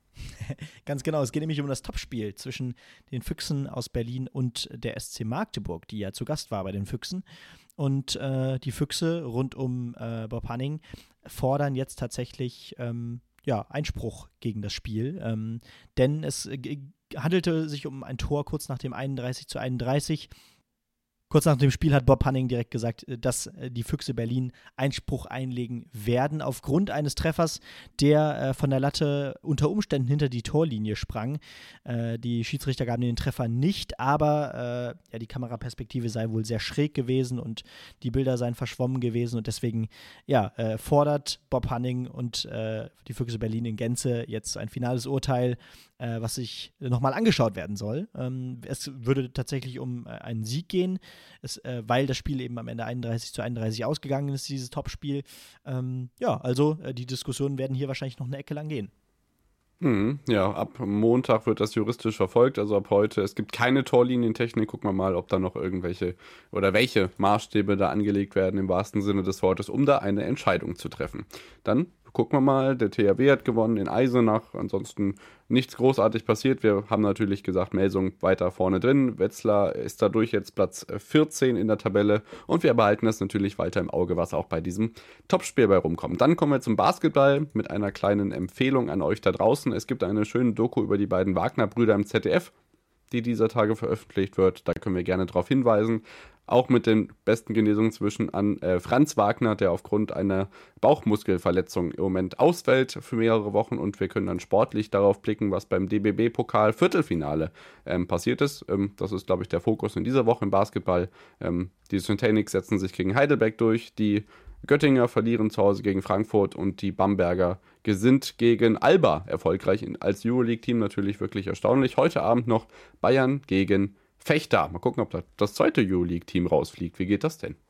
Ganz genau, es geht nämlich um das Topspiel zwischen den Füchsen aus Berlin und der S C Magdeburg, die ja zu Gast war bei den Füchsen. Und äh, die Füchse rund um äh, Bob Hanning fordern jetzt tatsächlich ähm, ja, Einspruch gegen das Spiel. Ähm, denn es äh, handelte sich um ein Tor kurz nach dem einunddreißig zu einunddreißig. Kurz nach dem Spiel hat Bob Hanning direkt gesagt, dass die Füchse Berlin Einspruch einlegen werden aufgrund eines Treffers, der äh, von der Latte unter Umständen hinter die Torlinie sprang. Äh, die Schiedsrichter gaben den Treffer nicht, aber äh, ja, die Kameraperspektive sei wohl sehr schräg gewesen und die Bilder seien verschwommen gewesen und deswegen ja, äh, fordert Bob Hanning und äh, die Füchse Berlin in Gänze jetzt ein finales Urteil, äh, was sich nochmal angeschaut werden soll. Ähm, es würde tatsächlich um äh, einen Sieg gehen. Es, äh, weil das Spiel eben am Ende einunddreißig zu einunddreißig ausgegangen ist, dieses Topspiel. Ähm, ja, also äh, die Diskussionen werden hier wahrscheinlich noch eine Ecke lang gehen. Hm, ja, ab Montag wird das juristisch verfolgt, also ab heute. Es gibt keine Torlinientechnik. Gucken wir mal, ob da noch irgendwelche oder welche Maßstäbe da angelegt werden im wahrsten Sinne des Wortes, um da eine Entscheidung zu treffen. Dann gucken wir mal. Der T H W hat gewonnen in Eisenach. Ansonsten nichts großartig passiert. Wir haben natürlich gesagt, Melsung weiter vorne drin. Wetzlar ist dadurch jetzt Platz vierzehn in der Tabelle. Und wir behalten das natürlich weiter im Auge, was auch bei diesem Topspiel bei rumkommt. Dann kommen wir zum Basketball mit einer kleinen Empfehlung an euch da draußen. Es gibt eine schöne Doku über die beiden Wagner-Brüder im Z D F, die dieser Tage veröffentlicht wird. Da können wir gerne darauf hinweisen. Auch mit den besten Genesungswünschen an äh, Franz Wagner, der aufgrund einer Bauchmuskelverletzung im Moment ausfällt für mehrere Wochen. Und wir können dann sportlich darauf blicken, was beim D B B-Pokal-Viertelfinale ähm, passiert ist. Ähm, das ist, glaube ich, der Fokus in dieser Woche im Basketball. Ähm, die Synthetics setzen sich gegen Heidelberg durch. Die Göttinger verlieren zu Hause gegen Frankfurt und die Bamberger sind gegen Alba erfolgreich als Euroleague-Team. Natürlich wirklich erstaunlich. Heute Abend noch Bayern gegen Fechter. Mal gucken, ob das zweite Euroleague-Team rausfliegt. Wie geht das denn?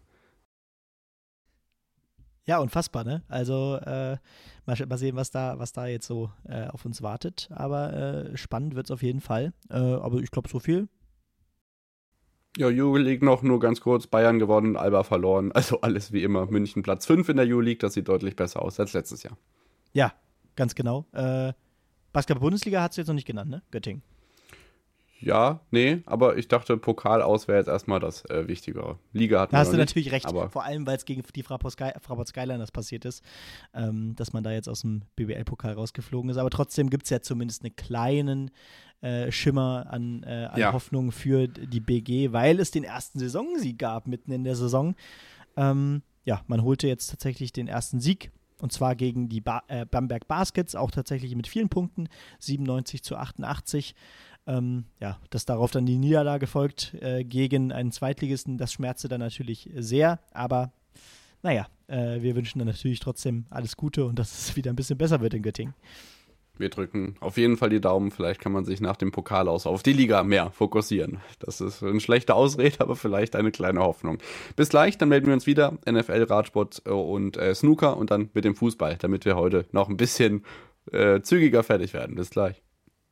Ja, unfassbar, ne? Also äh, mal, mal sehen, was da, was da jetzt so äh, auf uns wartet. Aber äh, spannend wird es auf jeden Fall. Äh, aber ich glaube, so viel. Ja, Euroleague noch, nur ganz kurz. Bayern gewonnen, Alba verloren. Also alles wie immer. München Platz fünf in der Euroleague. Das sieht deutlich besser aus als letztes Jahr. Ja, ganz genau. Äh, Basketball-Bundesliga hast du jetzt noch nicht genannt, ne? Göttingen. Ja, nee, aber ich dachte, Pokal aus wäre jetzt erstmal das äh, Wichtigere. Liga hatten wir Da hast noch du nicht, natürlich recht, aber vor allem, weil es gegen die Fraport Sky, Fraport Skyliners passiert ist, ähm, dass man da jetzt aus dem B B L-Pokal rausgeflogen ist. Aber trotzdem gibt es ja zumindest einen kleinen äh, Schimmer an, äh, an Ja. Hoffnung für die B G, weil es den ersten Saisonsieg gab mitten in der Saison. Ähm, ja, man holte jetzt tatsächlich den ersten Sieg. Und zwar gegen die ba- äh, Bamberg Baskets, auch tatsächlich mit vielen Punkten, siebenundneunzig zu achtundachtzig. Ähm, ja, dass darauf dann die Niederlage folgt äh, gegen einen Zweitligisten, das schmerzte dann natürlich sehr. Aber naja, äh, wir wünschen dann natürlich trotzdem alles Gute und dass es wieder ein bisschen besser wird in Göttingen. wir drücken auf jeden Fall die Daumen. Vielleicht kann man sich nach dem Pokal aus auf die Liga mehr fokussieren. Das ist eine schlechte Ausrede, aber vielleicht eine kleine Hoffnung. Bis gleich, dann melden wir uns wieder. N F L, Radsport und äh, Snooker und dann mit dem Fußball, damit wir heute noch ein bisschen äh, zügiger fertig werden. Bis gleich.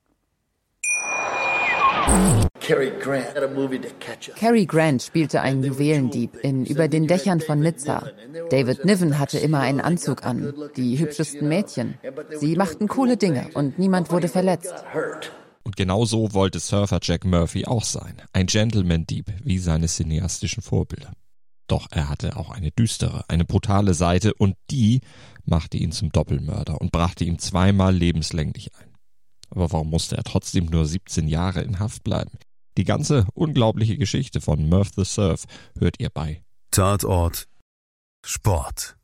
Cary Grant had a movie to catch us. Cary Grant spielte einen Juwelendieb in Über den Dächern von Nizza. David Niven hatte immer einen Anzug an, die hübschesten Mädchen. Sie machten coole Dinge und niemand wurde verletzt. Und genau so wollte Surfer Jack Murphy auch sein. Ein Gentleman-Dieb wie seine cineastischen Vorbilder. Doch er hatte auch eine düstere, eine brutale Seite und die machte ihn zum Doppelmörder und brachte ihm zweimal lebenslänglich ein. Aber warum musste er trotzdem nur siebzehn Jahre in Haft bleiben? Die ganze unglaubliche Geschichte von Murph the Surf hört ihr bei Tatort Sport.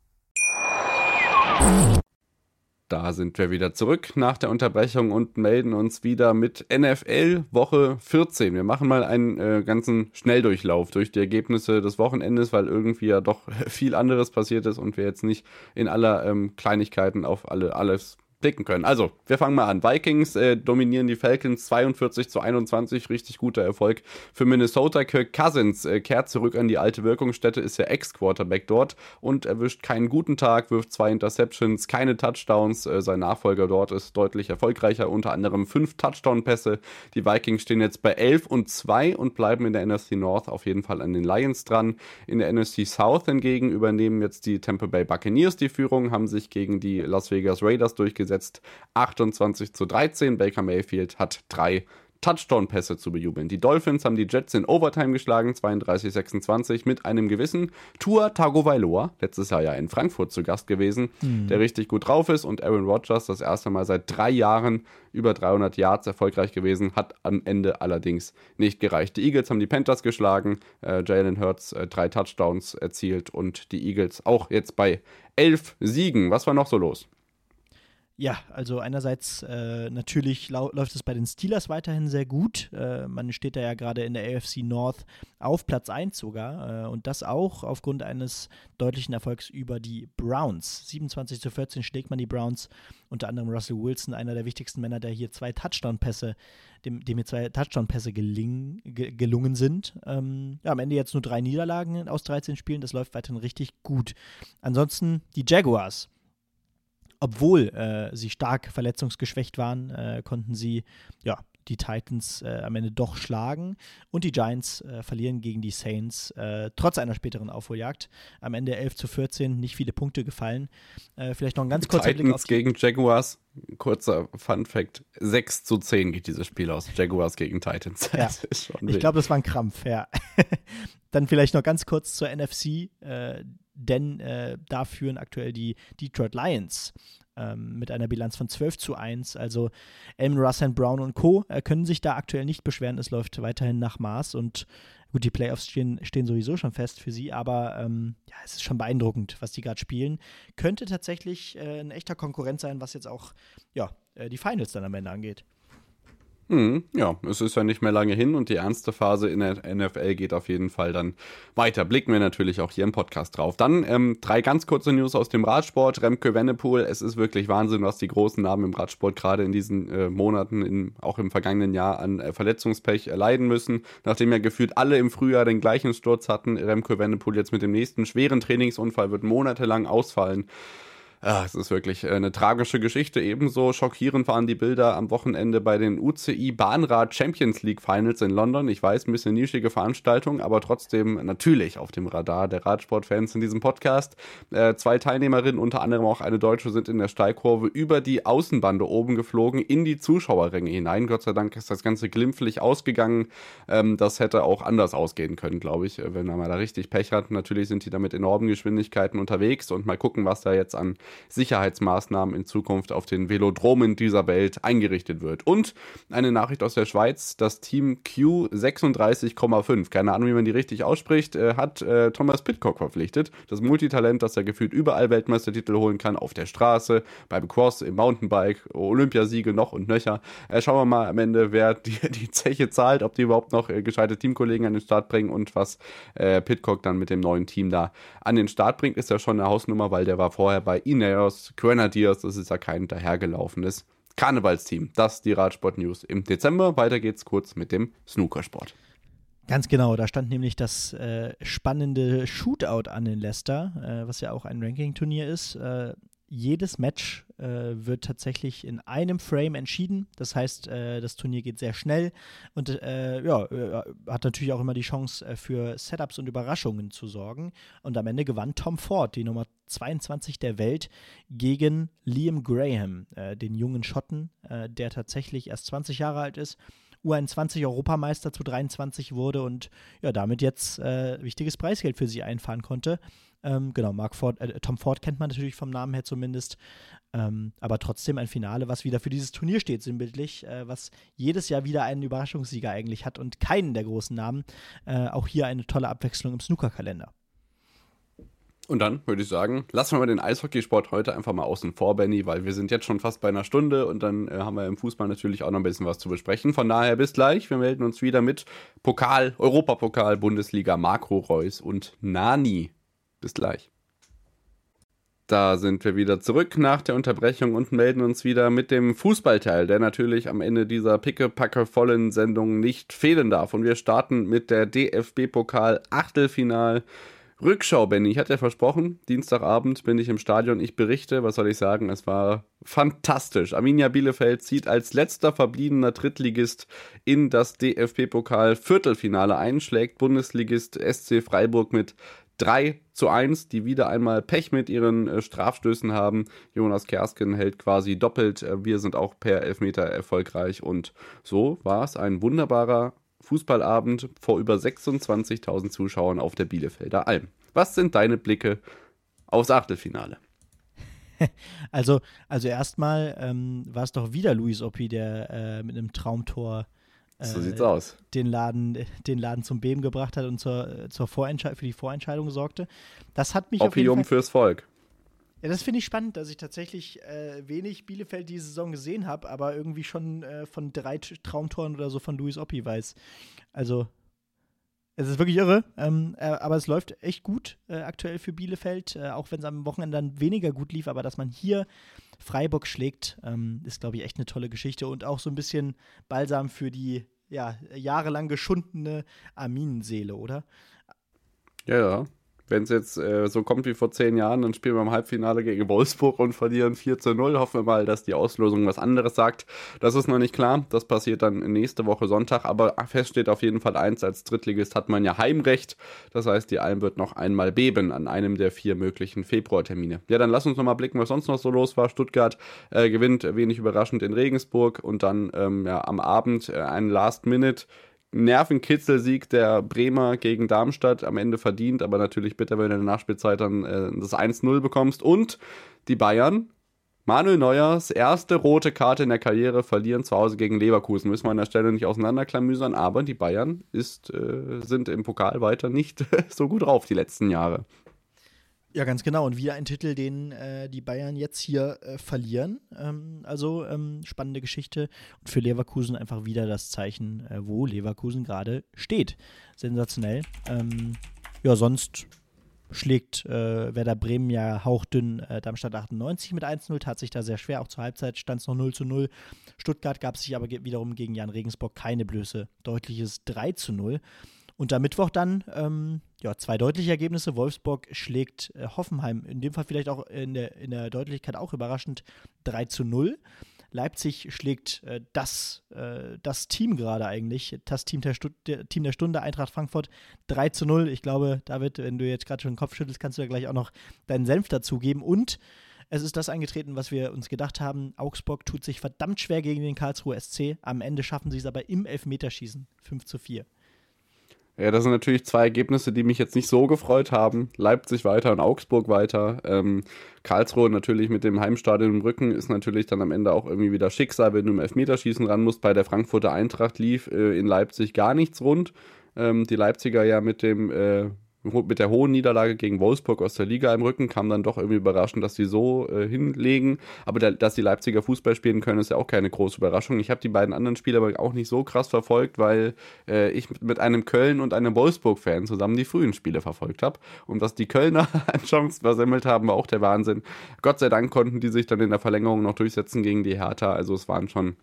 Da sind wir wieder zurück nach der Unterbrechung und melden uns wieder mit N F L Woche vierzehn. Wir machen mal einen äh, ganzen Schnelldurchlauf durch die Ergebnisse des Wochenendes, weil irgendwie ja doch viel anderes passiert ist und wir jetzt nicht in aller ähm, Kleinigkeiten auf alle alles blicken können. Also, wir fangen mal an. Vikings äh, dominieren die Falcons zweiundvierzig zu einundzwanzig. Richtig guter Erfolg für Minnesota. Kirk Cousins äh, kehrt zurück an die alte Wirkungsstätte, ist ja Ex-Quarterback dort und erwischt keinen guten Tag, wirft zwei Interceptions, keine Touchdowns. Äh, sein Nachfolger dort ist deutlich erfolgreicher, unter anderem fünf Touchdown-Pässe. Die Vikings stehen jetzt bei elf und zwei und bleiben in der N F C North auf jeden Fall an den Lions dran. In der N F C South hingegen übernehmen jetzt die Tampa Bay Buccaneers die Führung, haben sich gegen die Las Vegas Raiders durchgesetzt. achtundzwanzig zu dreizehn. Baker Mayfield hat drei Touchdown-Pässe zu bejubeln. Die Dolphins haben die Jets in Overtime geschlagen, zweiunddreißig sechsundzwanzig, mit einem gewissen Tua Tagovailoa, letztes Jahr ja in Frankfurt zu Gast gewesen, mhm. der richtig gut drauf ist, und Aaron Rodgers, das erste Mal seit drei Jahren über dreihundert Yards erfolgreich gewesen, hat am Ende allerdings nicht gereicht. Die Eagles haben die Panthers geschlagen, äh, Jalen Hurts äh, drei Touchdowns erzielt und die Eagles auch jetzt bei elf Siegen. Was war noch so los? Ja, also einerseits äh, natürlich lau- läuft es bei den Steelers weiterhin sehr gut. Äh, man steht da ja gerade in der A F C North auf Platz eins sogar. Äh, und das auch aufgrund eines deutlichen Erfolgs über die Browns. siebenundzwanzig zu vierzehn schlägt man die Browns. Unter anderem Russell Wilson, einer der wichtigsten Männer, der hier zwei Touchdown-Pässe, dem, dem hier zwei Touchdown-Pässe geling, ge- gelungen sind. Ähm, ja, am Ende jetzt nur drei Niederlagen aus dreizehn Spielen. Das läuft weiterhin richtig gut. Ansonsten die Jaguars. Obwohl äh, sie stark verletzungsgeschwächt waren, äh, konnten sie ja die Titans äh, am Ende doch schlagen und die Giants äh, verlieren gegen die Saints, äh, trotz einer späteren Aufholjagd. Am Ende elf zu vierzehn, nicht viele Punkte gefallen. Äh, vielleicht noch ein ganz kurzer Titans Blick auf die gegen Jaguars, kurzer Fun-Fact, sechs zu zehn geht dieses Spiel aus, Jaguars gegen Titans. Ja. Das ist schon Ich glaube, das war ein Krampf, ja. Dann vielleicht noch ganz kurz zur N F C, äh, denn äh, da führen aktuell die Detroit Lions ähm, mit einer Bilanz von zwölf zu eins. Also Amon Ra Saint Brown und Co. Äh, können sich da aktuell nicht beschweren. Es läuft weiterhin nach Maß und gut, die Playoffs stehen, stehen sowieso schon fest für sie, aber ähm, ja, es ist schon beeindruckend, was die gerade spielen. Könnte tatsächlich äh, ein echter Konkurrent sein, was jetzt auch ja, äh, die Finals dann am Ende angeht. Hm, ja, es ist ja nicht mehr lange hin und die ernste Phase in der N F L geht auf jeden Fall dann weiter. Blicken wir natürlich auch hier im Podcast drauf. Dann ähm, drei ganz kurze News aus dem Radsport. Remco Evenepoel, es ist wirklich Wahnsinn, was die großen Namen im Radsport gerade in diesen äh, Monaten, in, auch im vergangenen Jahr an äh, Verletzungspech erleiden müssen. Nachdem ja gefühlt alle im Frühjahr den gleichen Sturz hatten, Remco Evenepoel jetzt mit dem nächsten schweren Trainingsunfall wird monatelang ausfallen. Ja, es ist wirklich eine tragische Geschichte. Ebenso schockierend waren die Bilder am Wochenende bei den U C I Bahnrad Champions League Finals in London. Ich weiß, ein bisschen nischige Veranstaltung, aber trotzdem natürlich auf dem Radar der Radsportfans in diesem Podcast. Äh, zwei Teilnehmerinnen, unter anderem auch eine Deutsche, sind in der Steilkurve über die Außenbande oben geflogen, in die Zuschauerränge hinein. Gott sei Dank ist das Ganze glimpflich ausgegangen. Ähm, das hätte auch anders ausgehen können, glaube ich, wenn man da richtig Pech hat. Natürlich sind die da mit enormen Geschwindigkeiten unterwegs und mal gucken, was da jetzt an Sicherheitsmaßnahmen in Zukunft auf den Velodromen dieser Welt eingerichtet wird. Und eine Nachricht aus der Schweiz, das Team Q sechsunddreißig Komma fünf, keine Ahnung, wie man die richtig ausspricht, äh, hat äh, Thomas Pidcock verpflichtet. Das Multitalent, das er gefühlt überall Weltmeistertitel holen kann, auf der Straße, beim Cross, im Mountainbike, Olympiasiege noch und nöcher. Äh, schauen wir mal am Ende, wer die, die Zeche zahlt, ob die überhaupt noch äh, gescheite Teamkollegen an den Start bringen und was äh, Pidcock dann mit dem neuen Team da an den Start bringt, ist ja schon eine Hausnummer, weil der war vorher bei Ineos Grenadiers, das ist ja kein dahergelaufenes Karnevalsteam. Das die Radsport-News im Dezember. Weiter geht's kurz mit dem Snookersport. Ganz genau, da stand nämlich das äh, spannende Shootout an in Leicester, äh, was ja auch ein Ranking-Turnier ist. Äh, jedes Match äh, wird tatsächlich in einem Frame entschieden. Das heißt, äh, das Turnier geht sehr schnell und äh, ja, äh, hat natürlich auch immer die Chance, äh, für Setups und Überraschungen zu sorgen. Und am Ende gewann Tom Ford, die Nummer zweiundzwanzig der Welt, gegen Liam Graham, äh, den jungen Schotten, äh, der tatsächlich erst zwanzig Jahre alt ist, U einundzwanzig Europameister zu dreiundzwanzig wurde und ja, damit jetzt äh, wichtiges Preisgeld für sie einfahren konnte. Ähm, genau, Mark Ford, äh, Tom Ford kennt man natürlich vom Namen her zumindest, ähm, aber trotzdem ein Finale, was wieder für dieses Turnier steht, sinnbildlich, äh, was jedes Jahr wieder einen Überraschungssieger eigentlich hat und keinen der großen Namen. Äh, auch hier eine tolle Abwechslung im Snookerkalender. Und dann würde ich sagen, lassen wir mal den Eishockeysport heute einfach mal außen vor, Benny, weil wir sind jetzt schon fast bei einer Stunde und dann äh, haben wir im Fußball natürlich auch noch ein bisschen was zu besprechen. Von daher bis gleich. Wir melden uns wieder mit Pokal, Europapokal, Bundesliga, Marco Reus und Nani. Bis gleich. Da sind wir wieder zurück nach der Unterbrechung und melden uns wieder mit dem Fußballteil, der natürlich am Ende dieser pickepacke-vollen Sendung nicht fehlen darf. Und wir starten mit der D F B-Pokal-Achtelfinal- Rückschau, Benny. Ich hatte ja versprochen, Dienstagabend bin ich im Stadion, ich berichte, was soll ich sagen, es war fantastisch. Arminia Bielefeld zieht als letzter verbliebener Drittligist in das D F B-Pokal-Viertelfinale ein, schlägt Bundesligist S C Freiburg mit drei zu eins, die wieder einmal Pech mit ihren äh, Strafstößen haben. Jonas Kersken hält quasi doppelt, äh, wir sind auch per Elfmeter erfolgreich und so war es ein wunderbarer Fußballabend vor über sechsundzwanzigtausend Zuschauern auf der Bielefelder Alm. Was sind deine Blicke aufs Achtelfinale? Also, also erstmal ähm, war es doch wieder Luis Oppi, der äh, mit einem Traumtor äh, so sieht's aus. Den Laden, den Laden zum Beben gebracht hat und zur, zur Vorentscheidung, für die Vorentscheidung sorgte. Das hat mich auf jeden Opium Fall fürs Volk. Ja, das finde ich spannend, dass ich tatsächlich äh, wenig Bielefeld diese Saison gesehen habe, aber irgendwie schon äh, von drei Traumtoren oder so von Luis Oppi weiß. Also, es ist wirklich irre, ähm, äh, aber es läuft echt gut äh, aktuell für Bielefeld, äh, auch wenn es am Wochenende dann weniger gut lief, aber dass man hier Freiburg schlägt, ähm, ist, glaube ich, echt eine tolle Geschichte und auch so ein bisschen Balsam für die ja, jahrelang geschundene Arminenseele, oder? Ja, ja. Wenn es jetzt äh, so kommt wie vor zehn Jahren, dann spielen wir im Halbfinale gegen Wolfsburg und verlieren vier zu null. Hoffen wir mal, dass die Auslosung was anderes sagt. Das ist noch nicht klar. Das passiert dann nächste Woche Sonntag. Aber fest steht auf jeden Fall eins, als Drittligist hat man ja Heimrecht. Das heißt, die Alm wird noch einmal beben an einem der vier möglichen Februartermine. Ja, dann lass uns noch mal blicken, was sonst noch so los war. Stuttgart äh, gewinnt wenig überraschend in Regensburg und dann ähm, ja, am Abend äh, ein Last-Minute Nervenkitzel-Sieg der Bremer gegen Darmstadt, am Ende verdient, aber natürlich bitter, wenn du in der Nachspielzeit dann äh, das eins null bekommst. Und die Bayern, Manuel Neuers erste rote Karte in der Karriere, verlieren zu Hause gegen Leverkusen. Müssen wir an der Stelle nicht auseinanderklamüsern, aber die Bayern ist, äh, sind im Pokal weiter nicht so gut drauf die letzten Jahre. Ja, ganz genau. Und wieder ein Titel, den äh, die Bayern jetzt hier äh, verlieren. Ähm, also ähm, spannende Geschichte. Und für Leverkusen einfach wieder das Zeichen, äh, wo Leverkusen gerade steht. Sensationell. Ähm, ja, sonst schlägt äh, Werder Bremen ja hauchdünn äh, Darmstadt achtundneunzig mit eins null. Tat sich da sehr schwer. Auch zur Halbzeit stand es noch null zu null. Stuttgart gab sich aber ge- wiederum gegen Jan Regensburg keine Blöße. Deutliches drei zu null. Und am Mittwoch dann ähm, ja, zwei deutliche Ergebnisse. Wolfsburg schlägt äh, Hoffenheim, in dem Fall vielleicht auch in der, in der Deutlichkeit auch überraschend, drei zu null. Leipzig schlägt äh, das, äh, das Team gerade eigentlich, das Team der, Stu- der, Team der Stunde, Eintracht Frankfurt, drei zu null. Ich glaube, David, wenn du jetzt gerade schon den Kopf schüttelst, kannst du ja gleich auch noch deinen Senf dazugeben. Und es ist das eingetreten, was wir uns gedacht haben. Augsburg tut sich verdammt schwer gegen den Karlsruher S C. Am Ende schaffen sie es aber im Elfmeterschießen, fünf zu vier. Ja, das sind natürlich zwei Ergebnisse, die mich jetzt nicht so gefreut haben. Leipzig weiter und Augsburg weiter. Ähm, Karlsruhe natürlich mit dem Heimstadion im Rücken ist natürlich dann am Ende auch irgendwie wieder Schicksal, wenn du im Elfmeterschießen ran musst. Bei der Frankfurter Eintracht lief äh, in Leipzig gar nichts rund. Ähm, die Leipziger ja mit dem äh, mit der hohen Niederlage gegen Wolfsburg aus der Liga im Rücken kam dann doch irgendwie überraschend, dass sie so äh, hinlegen. Aber da, dass die Leipziger Fußball spielen können, ist ja auch keine große Überraschung. Ich habe die beiden anderen Spiele aber auch nicht so krass verfolgt, weil äh, ich mit einem Köln- und einem Wolfsburg-Fan zusammen die frühen Spiele verfolgt habe. Und dass die Kölner eine Chance versemmelt haben, war auch der Wahnsinn. Gott sei Dank konnten die sich dann in der Verlängerung noch durchsetzen gegen die Hertha. Also es waren schon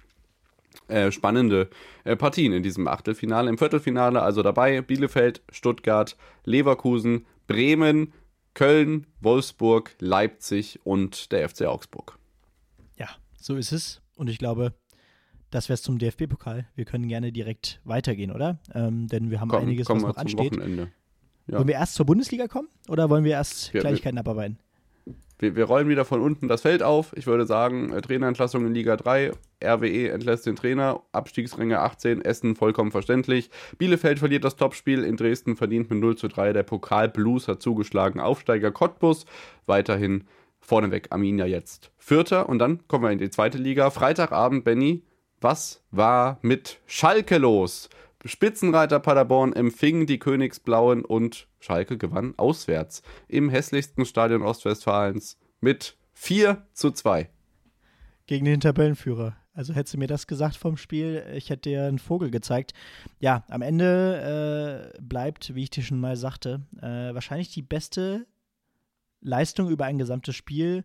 Äh, spannende äh, Partien in diesem Achtelfinale. Im Viertelfinale also dabei Bielefeld, Stuttgart, Leverkusen, Bremen, Köln, Wolfsburg, Leipzig und der F C Augsburg. Ja, so ist es. Und ich glaube, das wäre es zum D F B-Pokal. Wir können gerne direkt weitergehen, oder? Ähm, denn wir haben Komm, einiges, kommen was noch wir zum ansteht. Wochenende. Ja. Wollen wir erst zur Bundesliga kommen oder wollen wir erst Ja, Kleinigkeiten abarbeiten? Wir, wir rollen wieder von unten das Feld auf. Ich würde sagen, äh, Trainerentlassung in Liga drei. R W E entlässt den Trainer. Abstiegsränge achtzehn. Essen vollkommen verständlich. Bielefeld verliert das Topspiel. In Dresden verdient mit null zu drei. Der Pokal Blues hat zugeschlagen. Aufsteiger Cottbus. Weiterhin vorneweg Arminia jetzt Vierter. Und dann kommen wir in die zweite Liga. Freitagabend, Benny. Was war mit Schalke los? Spitzenreiter Paderborn empfing die Königsblauen und Schalke gewann auswärts im hässlichsten Stadion Ostwestfalens mit vier zu zwei. Gegen den Tabellenführer. Also hättest du mir das gesagt vom Spiel, ich hätte dir einen Vogel gezeigt. Ja, am Ende äh, bleibt, wie ich dir schon mal sagte, äh, wahrscheinlich die beste Leistung über ein gesamtes Spiel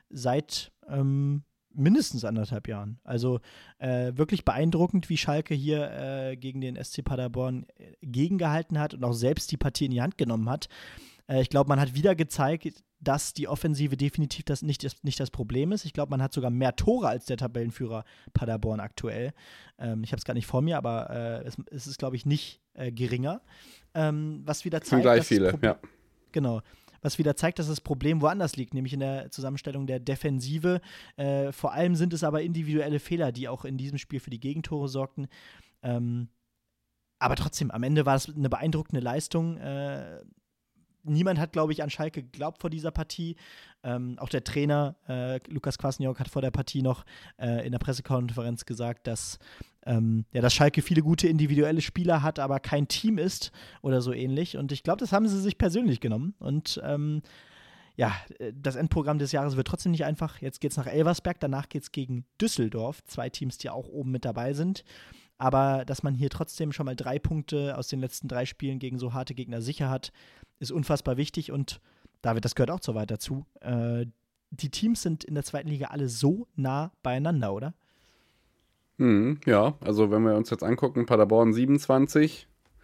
seit ähm, mindestens anderthalb Jahren. Also äh, wirklich beeindruckend, wie Schalke hier äh, gegen den S C Paderborn äh, gegengehalten hat und auch selbst die Partie in die Hand genommen hat. Äh, ich glaube, man hat wieder gezeigt, dass die Offensive definitiv das nicht, das, nicht das Problem ist. Ich glaube, man hat sogar mehr Tore als der Tabellenführer Paderborn aktuell. Ähm, ich habe es gar nicht vor mir, aber äh, es, es ist, glaube ich, nicht äh, geringer. Ähm, was wieder zeigt, sind gleich dass viele, Pro- ja. Genau. Was wieder zeigt, dass das Problem woanders liegt, nämlich in der Zusammenstellung der Defensive. Äh, vor allem sind es aber individuelle Fehler, die auch in diesem Spiel für die Gegentore sorgten. Ähm, aber trotzdem, am Ende war es eine beeindruckende Leistung. Äh, niemand hat, glaube ich, an Schalke geglaubt vor dieser Partie. Ähm, auch der Trainer äh, Lukas Kwasniok hat vor der Partie noch äh, in der Pressekonferenz gesagt, dass, ähm, ja, dass Schalke viele gute individuelle Spieler hat, aber kein Team ist oder so ähnlich. Und ich glaube, das haben sie sich persönlich genommen. Und ähm, ja, das Endprogramm des Jahres wird trotzdem nicht einfach. Jetzt geht es nach Elversberg, danach geht es gegen Düsseldorf. Zwei Teams, die auch oben mit dabei sind. Aber dass man hier trotzdem schon mal drei Punkte aus den letzten drei Spielen gegen so harte Gegner sicher hat, ist unfassbar wichtig. Und David, das gehört auch so weit dazu. Äh, die Teams sind in der zweiten Liga alle so nah beieinander, oder? Hm, ja, also wenn wir uns jetzt angucken, Paderborn siebenundzwanzig,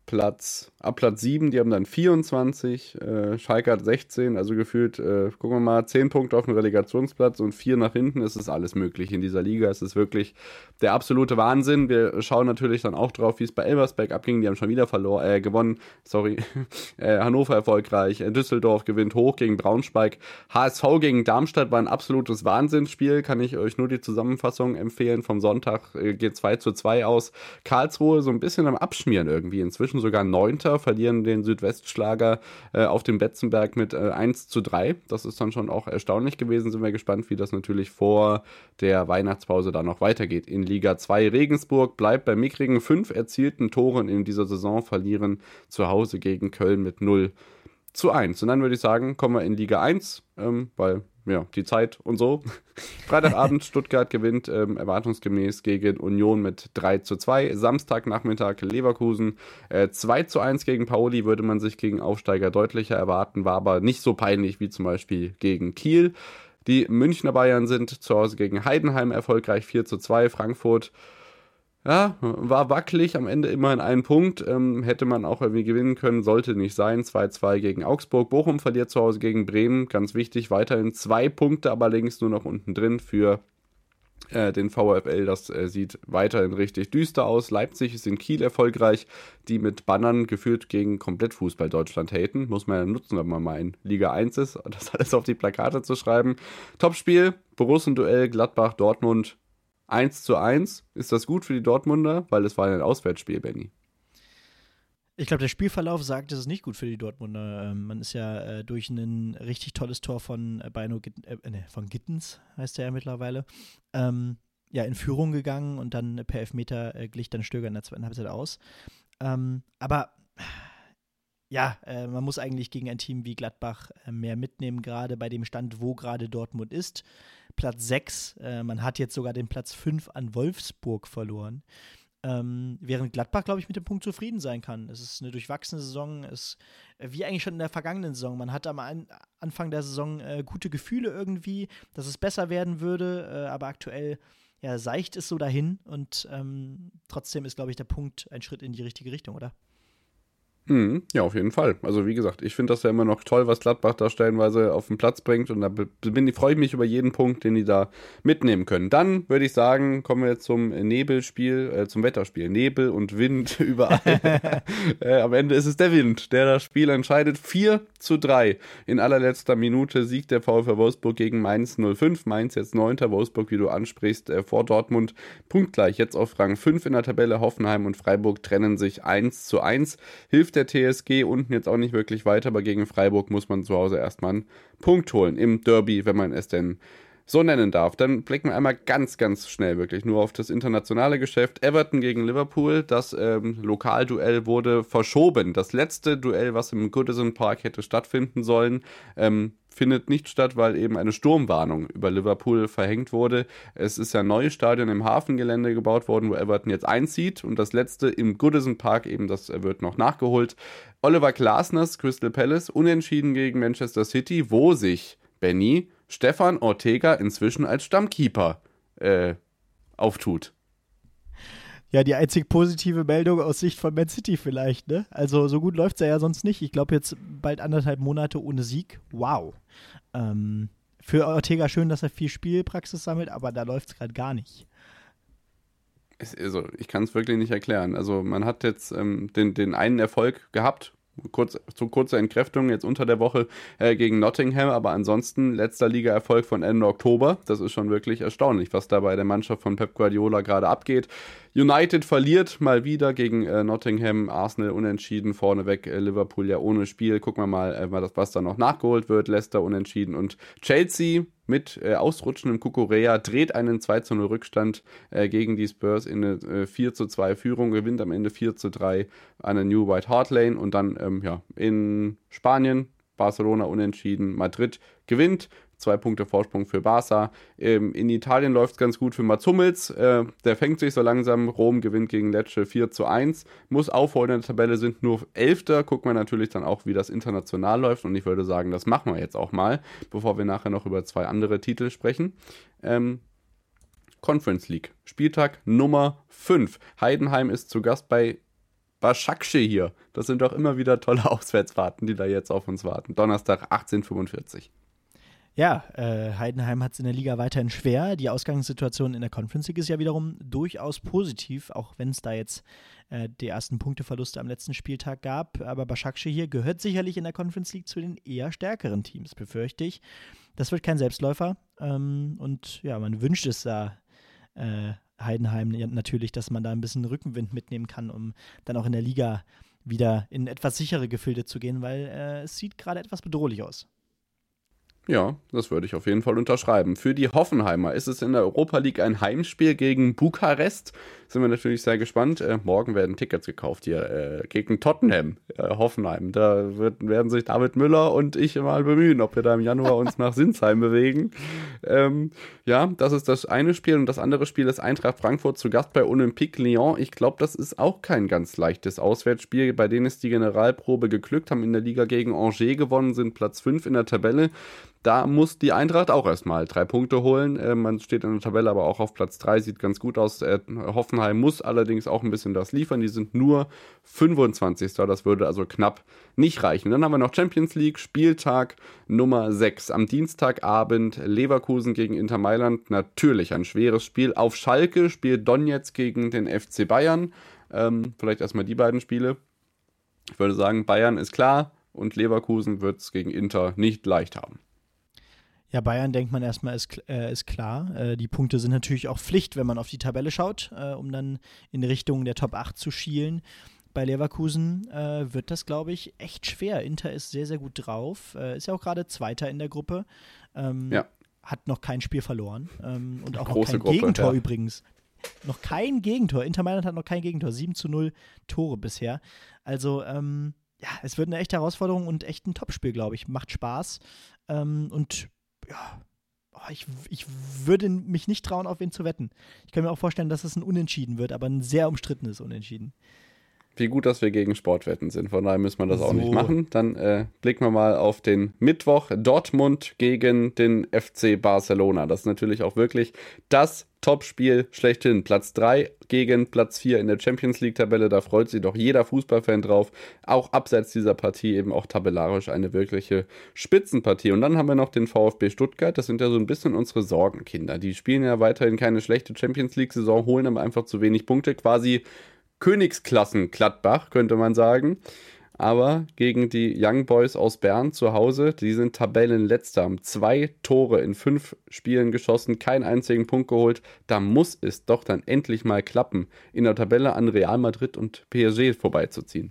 Platz, ab Platz sieben, die haben dann vierundzwanzig, äh, Schalke hat sechzehn, also gefühlt, äh, gucken wir mal, zehn Punkte auf dem Relegationsplatz und vier nach hinten, es ist alles möglich in dieser Liga, es ist wirklich der absolute Wahnsinn. Wir schauen natürlich dann auch drauf, wie es bei Elversberg abging, die haben schon wieder verloren, äh, gewonnen, sorry, äh, Hannover erfolgreich, äh, Düsseldorf gewinnt hoch gegen Braunschweig, H S V gegen Darmstadt war ein absolutes Wahnsinnsspiel, kann ich euch nur die Zusammenfassung empfehlen, vom Sonntag äh, geht zwei zu zwei aus, Karlsruhe so ein bisschen am Abschmieren irgendwie, inzwischen sogar Neunter, verlieren den Südwestschlager äh, auf dem Betzenberg mit äh, eins zu drei. Das ist dann schon auch erstaunlich gewesen. Sind wir gespannt, wie das natürlich vor der Weihnachtspause dann noch weitergeht. In Liga zwei Regensburg bleibt bei mickrigen fünf erzielten Toren in dieser Saison, verlieren zu Hause gegen Köln mit null zu eins. Und dann würde ich sagen, kommen wir in Liga eins, ähm, weil ja, die Zeit und so. Freitagabend, Stuttgart gewinnt ähm, erwartungsgemäß gegen Union mit drei zu zwei. Samstagnachmittag Leverkusen äh, zwei zu eins gegen Pauli, würde man sich gegen Aufsteiger deutlicher erwarten, war aber nicht so peinlich wie zum Beispiel gegen Kiel. Die Münchner Bayern sind zu Hause gegen Heidenheim erfolgreich vier zu zwei. Frankfurt ja, war wackelig, am Ende immerhin einen Punkt, ähm, hätte man auch irgendwie gewinnen können, sollte nicht sein, zwei zu zwei gegen Augsburg, Bochum verliert zu Hause gegen Bremen, ganz wichtig, weiterhin zwei Punkte, aber allerdings nur noch unten drin für äh, den VfL, das äh, sieht weiterhin richtig düster aus, Leipzig ist in Kiel erfolgreich, die mit Bannern geführt gegen Komplettfußball Deutschland haten, muss man ja nutzen, wenn man mal in Liga eins ist, das alles auf die Plakate zu schreiben. Topspiel, Borussen-Duell, Gladbach-Dortmund, eins zu eins. Ist das gut für die Dortmunder? Weil es war ja ein Auswärtsspiel, Benny. Ich glaube, der Spielverlauf sagt, es ist nicht gut für die Dortmunder. Ähm, man ist ja äh, durch ein richtig tolles Tor von äh, Beino Gitt- äh, ne, von Gittens, heißt er ja mittlerweile, ähm, ja, in Führung gegangen und dann per Elfmeter äh, glich dann Stöger in der zweiten Halbzeit aus. Ähm, aber ja, äh, man muss eigentlich gegen ein Team wie Gladbach äh, mehr mitnehmen, gerade bei dem Stand, wo gerade Dortmund ist. Platz sechs, äh, man hat jetzt sogar den Platz fünf an Wolfsburg verloren. Ähm, während Gladbach, glaube ich, mit dem Punkt zufrieden sein kann. Es ist eine durchwachsene Saison, es, äh, wie eigentlich schon in der vergangenen Saison. Man hatte am An- Anfang der Saison äh, gute Gefühle irgendwie, dass es besser werden würde, äh, aber aktuell ja, seicht es so dahin und ähm, trotzdem ist, glaube ich, der Punkt ein Schritt in die richtige Richtung, oder? Mhm, ja, auf jeden Fall. Also wie gesagt, ich finde das ja immer noch toll, was Gladbach da stellenweise auf den Platz bringt und da bin, freue ich mich über jeden Punkt, den die da mitnehmen können. Dann würde ich sagen, kommen wir zum Nebelspiel, äh, zum Wetterspiel. Nebel und Wind überall. äh, am Ende ist es der Wind, der das Spiel entscheidet. vier zu drei. In allerletzter Minute siegt der VfL Wolfsburg gegen Mainz null fünf. Mainz jetzt neunter. Wolfsburg, wie du ansprichst, äh, vor Dortmund. Punktgleich jetzt auf Rang fünf in der Tabelle. Hoffenheim und Freiburg trennen sich eins zu eins. Hilft der T S G unten jetzt auch nicht wirklich weiter, aber gegen Freiburg muss man zu Hause erstmal einen Punkt holen im Derby, wenn man es denn so nennen darf. Dann blicken wir einmal ganz, ganz schnell wirklich nur auf das internationale Geschäft. Everton gegen Liverpool, das ähm, Lokalduell wurde verschoben. Das letzte Duell, was im Goodison Park hätte stattfinden sollen, ähm, findet nicht statt, weil eben eine Sturmwarnung über Liverpool verhängt wurde. Es ist ja ein neues Stadion im Hafengelände gebaut worden, wo Everton jetzt einzieht und das letzte im Goodison Park eben, das wird noch nachgeholt. Oliver Glasners Crystal Palace unentschieden gegen Manchester City, wo sich Benny Stefan Ortega inzwischen als Stammkeeper äh, auftut. Ja, die einzig positive Meldung aus Sicht von Man City vielleicht, ne? Also so gut läuft es ja sonst nicht. Ich glaube jetzt bald anderthalb Monate ohne Sieg. Wow. Ähm, für Ortega schön, dass er viel Spielpraxis sammelt, aber da läuft es gerade gar nicht. Es, also, ich kann es wirklich nicht erklären. Also man hat jetzt ähm, den, den einen Erfolg gehabt, Kurz, zu kurzer Entkräftung jetzt unter der Woche äh, gegen Nottingham, aber ansonsten letzter Liga-Erfolg von Ende Oktober. Das ist schon wirklich erstaunlich, was da bei der Mannschaft von Pep Guardiola gerade abgeht. United verliert mal wieder gegen äh, Nottingham, Arsenal unentschieden, vorneweg äh, Liverpool ja ohne Spiel. Gucken wir mal, äh, was da noch nachgeholt wird. Leicester unentschieden und Chelsea mit äh, ausrutschendem Kukurea dreht einen zwei zu null Rückstand äh, gegen die Spurs in eine äh, vier zu zwei Führung, gewinnt am Ende vier zu drei an der New White Hart Lane und dann ähm, ja, in Spanien Barcelona unentschieden, Madrid gewinnt, zwei Punkte Vorsprung für Barca. Ähm, in Italien läuft es ganz gut für Mats Hummels, äh, der fängt sich so langsam, Rom gewinnt gegen Lecce vier zu eins, muss aufholen in der Tabelle, sind nur Elfter, gucken wir natürlich dann auch, wie das international läuft und ich würde sagen, das machen wir jetzt auch mal, bevor wir nachher noch über zwei andere Titel sprechen. Ähm, Conference League, Spieltag Nummer fünf. Heidenheim ist zu Gast bei Başakşehir. Das sind doch immer wieder tolle Auswärtsfahrten, die da jetzt auf uns warten. Donnerstag achtzehn Uhr fünfundvierzig. Ja, äh, Heidenheim hat es in der Liga weiterhin schwer. Die Ausgangssituation in der Conference League ist ja wiederum durchaus positiv, auch wenn es da jetzt äh, die ersten Punkteverluste am letzten Spieltag gab. Aber Başakşehir gehört sicherlich in der Conference League zu den eher stärkeren Teams, befürchte ich. Das wird kein Selbstläufer. Ähm, und ja, man wünscht es da äh, Heidenheim natürlich, dass man da ein bisschen Rückenwind mitnehmen kann, um dann auch in der Liga wieder in etwas sichere Gefilde zu gehen, weil äh, es sieht gerade etwas bedrohlich aus. Ja, das würde ich auf jeden Fall unterschreiben. Für die Hoffenheimer ist es in der Europa League ein Heimspiel gegen Bukarest. Sind wir natürlich sehr gespannt. Äh, morgen werden Tickets gekauft hier äh, gegen Tottenham, äh, Hoffenheim. Da wird, werden sich David Müller und ich mal bemühen, ob wir da im Januar uns nach Sinsheim bewegen. Ähm, ja, das ist das eine Spiel. Und das andere Spiel ist Eintracht Frankfurt zu Gast bei Olympique Lyon. Ich glaube, das ist auch kein ganz leichtes Auswärtsspiel. Bei denen ist die Generalprobe geglückt, haben in der Liga gegen Angers gewonnen, sind Platz fünf in der Tabelle. Da muss die Eintracht auch erstmal drei Punkte holen. Äh, man steht in der Tabelle aber auch auf Platz drei, sieht ganz gut aus. Äh, Hoffenheim muss allerdings auch ein bisschen das liefern. Die sind nur fünfundzwanzigster Das würde also knapp nicht reichen. Dann haben wir noch Champions League, Spieltag Nummer sechs. Am Dienstagabend Leverkusen gegen Inter Mailand. Natürlich ein schweres Spiel. Auf Schalke spielt Donetsk gegen den F C Bayern. Ähm, vielleicht erstmal die beiden Spiele. Ich würde sagen, Bayern ist klar und Leverkusen wird es gegen Inter nicht leicht haben. Ja, Bayern, denkt man erstmal, ist, äh, ist klar. Äh, die Punkte sind natürlich auch Pflicht, wenn man auf die Tabelle schaut, äh, um dann in Richtung der Top acht zu schielen. Bei Leverkusen äh, wird das, glaube ich, echt schwer. Inter ist sehr, sehr gut drauf. Äh, ist ja auch gerade Zweiter in der Gruppe. Ähm, ja. Hat noch kein Spiel verloren. Ähm, und auch noch Große kein Gruppe, Gegentor ja. übrigens. Noch kein Gegentor. Inter Mailand hat noch kein Gegentor. sieben zu null Tore bisher. Also, ähm, ja, es wird eine echte Herausforderung und echt ein Topspiel, glaube ich. Macht Spaß. Ähm, und ja, oh, ich, ich würde mich nicht trauen, auf wen zu wetten. Ich kann mir auch vorstellen, dass es ein Unentschieden wird, aber ein sehr umstrittenes Unentschieden. Wie gut, dass wir gegen Sportwetten sind, von daher müssen wir das so. auch nicht machen. Dann äh, blicken wir mal auf den Mittwoch. Dortmund gegen den F C Barcelona. Das ist natürlich auch wirklich das Topspiel schlechthin. Platz drei gegen Platz vier in der Champions League-Tabelle. Da freut sich doch jeder Fußballfan drauf. Auch abseits dieser Partie eben auch tabellarisch eine wirkliche Spitzenpartie. Und dann haben wir noch den VfB Stuttgart. Das sind ja so ein bisschen unsere Sorgenkinder. Die spielen ja weiterhin keine schlechte Champions League-Saison, holen aber einfach zu wenig Punkte. Quasi Königsklassen Gladbach, könnte man sagen. Aber gegen die Young Boys aus Bern zu Hause, die sind Tabellenletzter, haben zwei Tore in fünf Spielen geschossen, keinen einzigen Punkt geholt. Da muss es doch dann endlich mal klappen, in der Tabelle an Real Madrid und P S G vorbeizuziehen.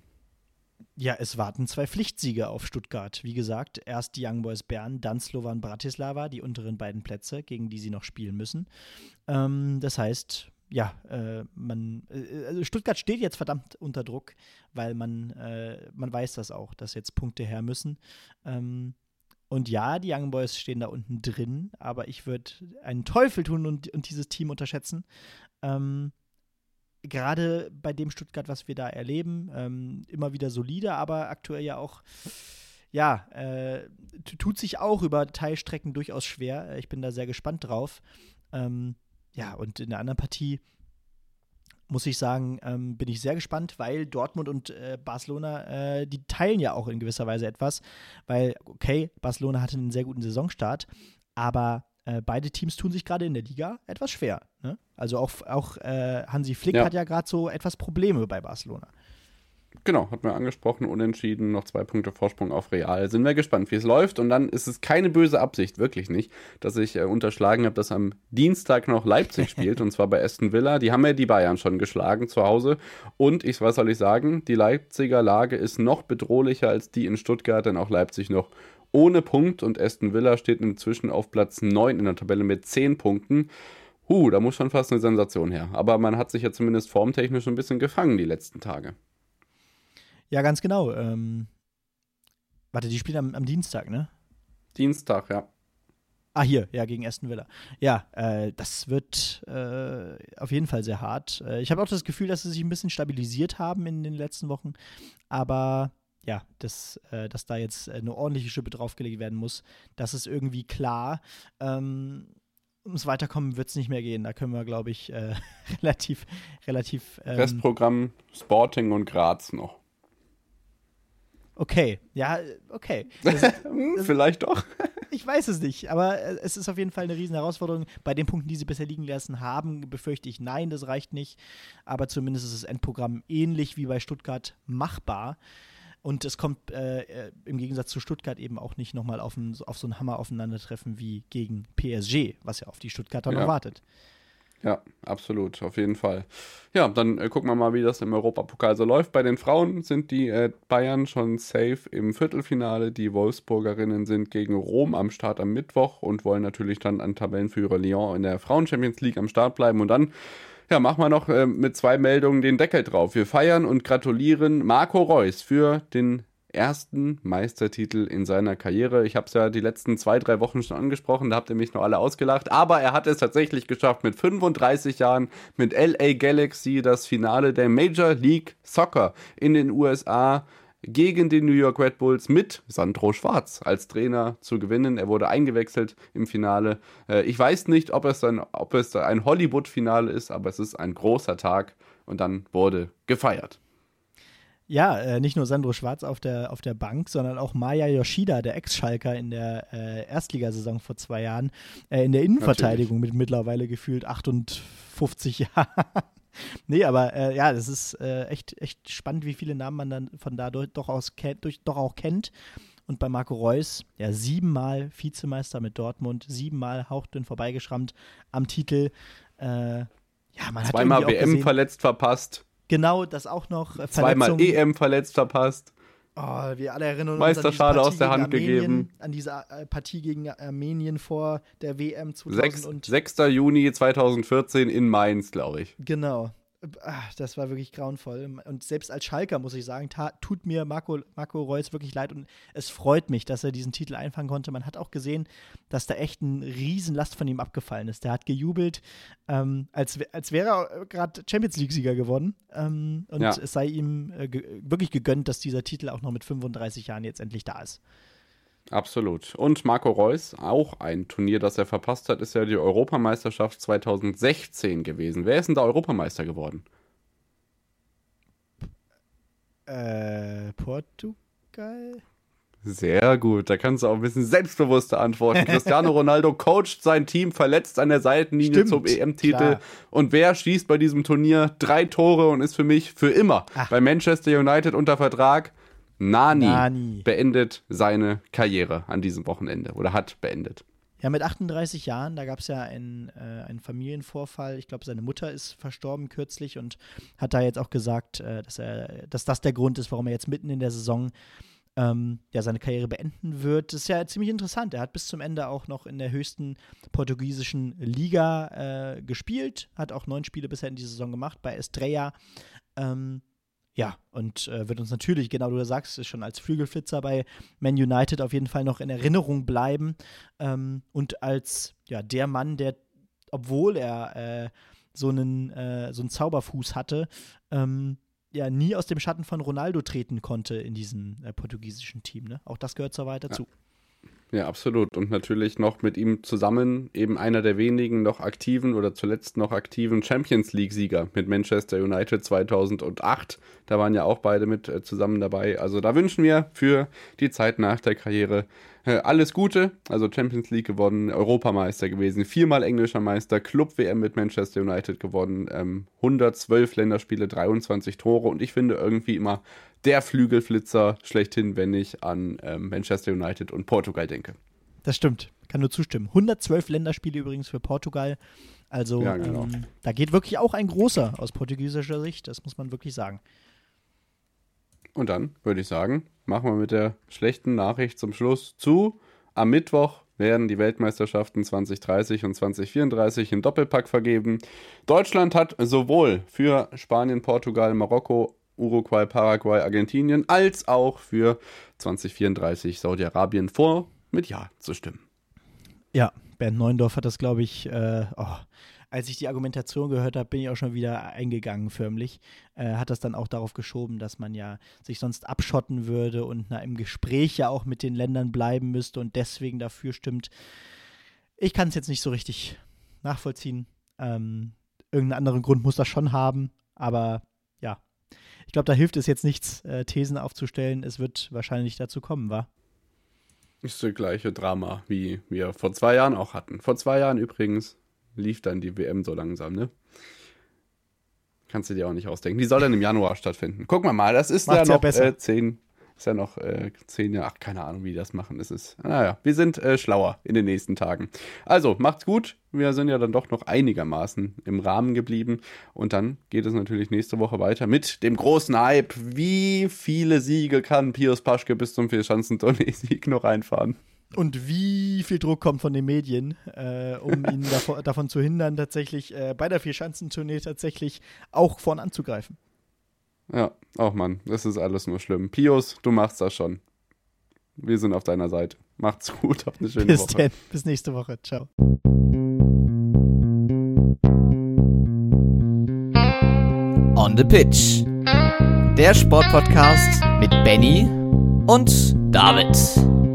Ja, es warten zwei Pflichtsiege auf Stuttgart. Wie gesagt, erst die Young Boys Bern, dann Slovan Bratislava, die unteren beiden Plätze, gegen die sie noch spielen müssen. Ähm, das heißt, ja, äh, man, äh, also Stuttgart steht jetzt verdammt unter Druck, weil man, äh, man weiß das auch, dass jetzt Punkte her müssen. Ähm, und ja, die Young Boys stehen da unten drin, aber ich würde einen Teufel tun und, und dieses Team unterschätzen. Ähm, gerade bei dem Stuttgart, was wir da erleben, ähm, immer wieder solide, aber aktuell ja auch, ja, äh, tut sich auch über Teilstrecken durchaus schwer. Ich bin da sehr gespannt drauf. Ähm, Ja, und in der anderen Partie muss ich sagen, ähm, bin ich sehr gespannt, weil Dortmund und äh, Barcelona, äh, die teilen ja auch in gewisser Weise etwas, weil, okay, Barcelona hatte einen sehr guten Saisonstart, aber äh, beide Teams tun sich gerade in der Liga etwas schwer. Ne? Also auch, auch äh, Hansi Flick ja. hat ja gerade so etwas Probleme bei Barcelona. Genau, hat man angesprochen, unentschieden, noch zwei Punkte Vorsprung auf Real. Sind wir gespannt, wie es läuft. Und dann ist es keine böse Absicht, wirklich nicht, dass ich äh, unterschlagen habe, dass am Dienstag noch Leipzig spielt, und zwar bei Aston Villa. Die haben ja die Bayern schon geschlagen zu Hause. Und ich, was soll ich sagen, die Leipziger Lage ist noch bedrohlicher als die in Stuttgart, denn auch Leipzig noch ohne Punkt. Und Aston Villa steht inzwischen auf Platz neun in der Tabelle mit zehn Punkten. Huh, da muss schon fast eine Sensation her. Aber man hat sich ja zumindest formtechnisch ein bisschen gefangen die letzten Tage. Ja, ganz genau. Ähm, warte, die spielen am, am Dienstag, ne? Dienstag, ja. Ah, hier, ja, gegen Aston Villa. Ja, äh, das wird äh, auf jeden Fall sehr hart. Äh, ich habe auch das Gefühl, dass sie sich ein bisschen stabilisiert haben in den letzten Wochen. Aber ja, dass, äh, dass da jetzt eine ordentliche Schippe draufgelegt werden muss, das ist irgendwie klar. Ähm, ums Weiterkommen wird es nicht mehr gehen. Da können wir, glaube ich, äh, relativ, relativ. Ähm, Restprogramm Sporting und Graz noch. Okay, ja, okay. Das, das, Vielleicht doch. Ich weiß es nicht, aber es ist auf jeden Fall eine riesen Herausforderung. Bei den Punkten, die sie bisher liegen lassen haben, befürchte ich, nein, das reicht nicht. Aber zumindest ist das Endprogramm ähnlich wie bei Stuttgart machbar. Und es kommt äh, im Gegensatz zu Stuttgart eben auch nicht nochmal auf, ein, auf so ein Hammer-Aufeinandertreffen wie gegen P S G, was ja auf die Stuttgarter ja. noch wartet. Ja, absolut, auf jeden Fall. Ja, dann äh, gucken wir mal, wie das im Europapokal so läuft. Bei den Frauen sind die äh, Bayern schon safe im Viertelfinale. Die Wolfsburgerinnen sind gegen Rom am Start am Mittwoch und wollen natürlich dann an Tabellenführer Lyon in der Frauen-Champions League am Start bleiben. Und dann ja, machen wir noch äh, mit zwei Meldungen den Deckel drauf. Wir feiern und gratulieren Marco Reus für den ersten Meistertitel in seiner Karriere. Ich habe es ja die letzten zwei, drei Wochen schon angesprochen, da habt ihr mich noch alle ausgelacht, aber er hat es tatsächlich geschafft, mit fünfunddreißig Jahren mit L A Galaxy das Finale der Major League Soccer in den U S A gegen die New York Red Bulls mit Sandro Schwarz als Trainer zu gewinnen. Er wurde eingewechselt im Finale. Ich weiß nicht, ob es ein, ob es ein Hollywood-Finale ist, aber es ist ein großer Tag und dann wurde gefeiert. Ja, äh, nicht nur Sandro Schwarz auf der, auf der Bank, sondern auch Maya Yoshida, der Ex-Schalker in der äh, Erstligasaison vor zwei Jahren, äh, in der Innenverteidigung Natürlich. mit mittlerweile gefühlt achtundfünfzig Jahren. Nee, aber äh, ja, das ist äh, echt, echt spannend, wie viele Namen man dann von da durch, doch, aus, durch, doch auch kennt. Und bei Marco Reus, ja, siebenmal Vizemeister mit Dortmund, siebenmal hauchdünn vorbeigeschrammt am Titel. Äh, ja, man hat Zweimal W M gesehen, verletzt verpasst. Genau, das auch noch. Äh, Zweimal E M verletzt verpasst. Oh, wir alle erinnern uns Meisterschale aus der Hand Armenien, gegeben. An diese äh, Partie gegen Armenien vor der W M zweitausend. sechster Juni zweitausendvierzehn in Mainz, glaube ich. Genau. Ach, das war wirklich grauenvoll. Und selbst als Schalker, muss ich sagen, ta- tut mir Marco, Marco Reus wirklich leid. Und es freut mich, dass er diesen Titel einfangen konnte. Man hat auch gesehen, dass da echt ein Riesenlast von ihm abgefallen ist. Der hat gejubelt, ähm, als, als wäre er gerade Champions League-Sieger geworden. Ähm, und ja. es sei ihm äh, ge- wirklich gegönnt, dass dieser Titel auch noch mit fünfunddreißig Jahren jetzt endlich da ist. Absolut. Und Marco Reus, auch ein Turnier, das er verpasst hat, ist ja die Europameisterschaft zweitausendsechzehn gewesen. Wer ist denn da Europameister geworden? Äh, Portugal? Sehr gut, da kannst du auch ein bisschen selbstbewusster antworten. Cristiano Ronaldo coacht sein Team verletzt an der Seitenlinie Stimmt, zum E M-Titel. klar. Und wer schießt bei diesem Turnier drei Tore und ist für mich für immer Ach. bei Manchester United unter Vertrag? Nani, Nani beendet seine Karriere an diesem Wochenende oder hat beendet. Ja, mit achtunddreißig Jahren, da gab es ja einen, äh, einen Familienvorfall. Ich glaube, seine Mutter ist verstorben kürzlich und hat da jetzt auch gesagt, äh, dass, er, dass das der Grund ist, warum er jetzt mitten in der Saison ähm, ja, seine Karriere beenden wird. Das ist ja ziemlich interessant. Er hat bis zum Ende auch noch in der höchsten portugiesischen Liga äh, gespielt, hat auch neun Spiele bisher in dieser Saison gemacht bei Estrella. Ähm, Ja, und äh, wird uns natürlich, genau wie du sagst, schon als Flügelflitzer bei Man United auf jeden Fall noch in Erinnerung bleiben. Ähm, und als ja, der Mann, der, obwohl er äh, so, einen, äh, so einen Zauberfuß hatte, ähm, ja nie aus dem Schatten von Ronaldo treten konnte in diesem äh, portugiesischen Team. Ne? Auch das gehört so weit dazu. Ja. Ja, absolut. Und natürlich noch mit ihm zusammen eben einer der wenigen noch aktiven oder zuletzt noch aktiven Champions League-Sieger mit Manchester United zweitausendacht. Da waren ja auch beide mit äh, zusammen dabei. Also da wünschen wir für die Zeit nach der Karriere äh, alles Gute. Also Champions League gewonnen, Europameister gewesen, viermal englischer Meister, Club-W M mit Manchester United gewonnen, ähm, hundertzwölf Länderspiele, dreiundzwanzig Tore. Und ich finde irgendwie immer der Flügelflitzer schlechthin, wenn ich an ähm, Manchester United und Portugal denke. Das stimmt, kann nur zustimmen. hundertzwölf Länderspiele übrigens für Portugal. Also ja, genau. ähm, da geht wirklich auch ein großer aus portugiesischer Sicht, das muss man wirklich sagen. Und dann würde ich sagen, machen wir mit der schlechten Nachricht zum Schluss zu. Am Mittwoch werden die Weltmeisterschaften zwanzig dreißig und zwanzig vierunddreißig im Doppelpack vergeben. Deutschland hat sowohl für Spanien, Portugal, Marokko, Uruguay, Paraguay, Argentinien, als auch für zwanzig vierunddreißig Saudi-Arabien vor, mit Ja zu stimmen. Ja, Bernd Neuendorf hat das, glaube ich, äh, oh, als ich die Argumentation gehört habe, bin ich auch schon wieder eingegangen förmlich, äh, hat das dann auch darauf geschoben, dass man ja sich sonst abschotten würde und na, im Gespräch ja auch mit den Ländern bleiben müsste und deswegen dafür stimmt. Ich kann es jetzt nicht so richtig nachvollziehen. Ähm, irgendeinen anderen Grund muss das schon haben, aber ja, ich glaube, da hilft es jetzt nichts, äh, Thesen aufzustellen. Es wird wahrscheinlich dazu kommen, wa? Ist das gleiche Drama, wie wir vor zwei Jahren auch hatten. Vor zwei Jahren übrigens lief dann die W M so langsam, ne? Kannst du dir auch nicht ausdenken. Die soll dann im Januar stattfinden. Gucken wir mal, das ist Macht's ja ja noch besser. äh, zehn, ist ja noch äh, zehn Jahre, ach, keine Ahnung, wie die das machen. Es ist, naja, wir sind äh, schlauer in den nächsten Tagen. Also, macht's gut. Wir sind ja dann doch noch einigermaßen im Rahmen geblieben. Und dann geht es natürlich nächste Woche weiter mit dem großen Hype. Wie viele Siege kann Pius Paschke bis zum Vierschanzentournee-Sieg noch einfahren? Und wie viel Druck kommt von den Medien, äh, um ihn davon, davon zu hindern, tatsächlich äh, bei der Vierschanzentournee tatsächlich auch vorn anzugreifen. Ja, auch Mann, das ist alles nur schlimm. Pius, du machst das schon. Wir sind auf deiner Seite. Macht's gut, habt eine schöne Bis Woche. denn, bis nächste Woche. Ciao. On the Pitch. Der Sportpodcast mit Benny und David.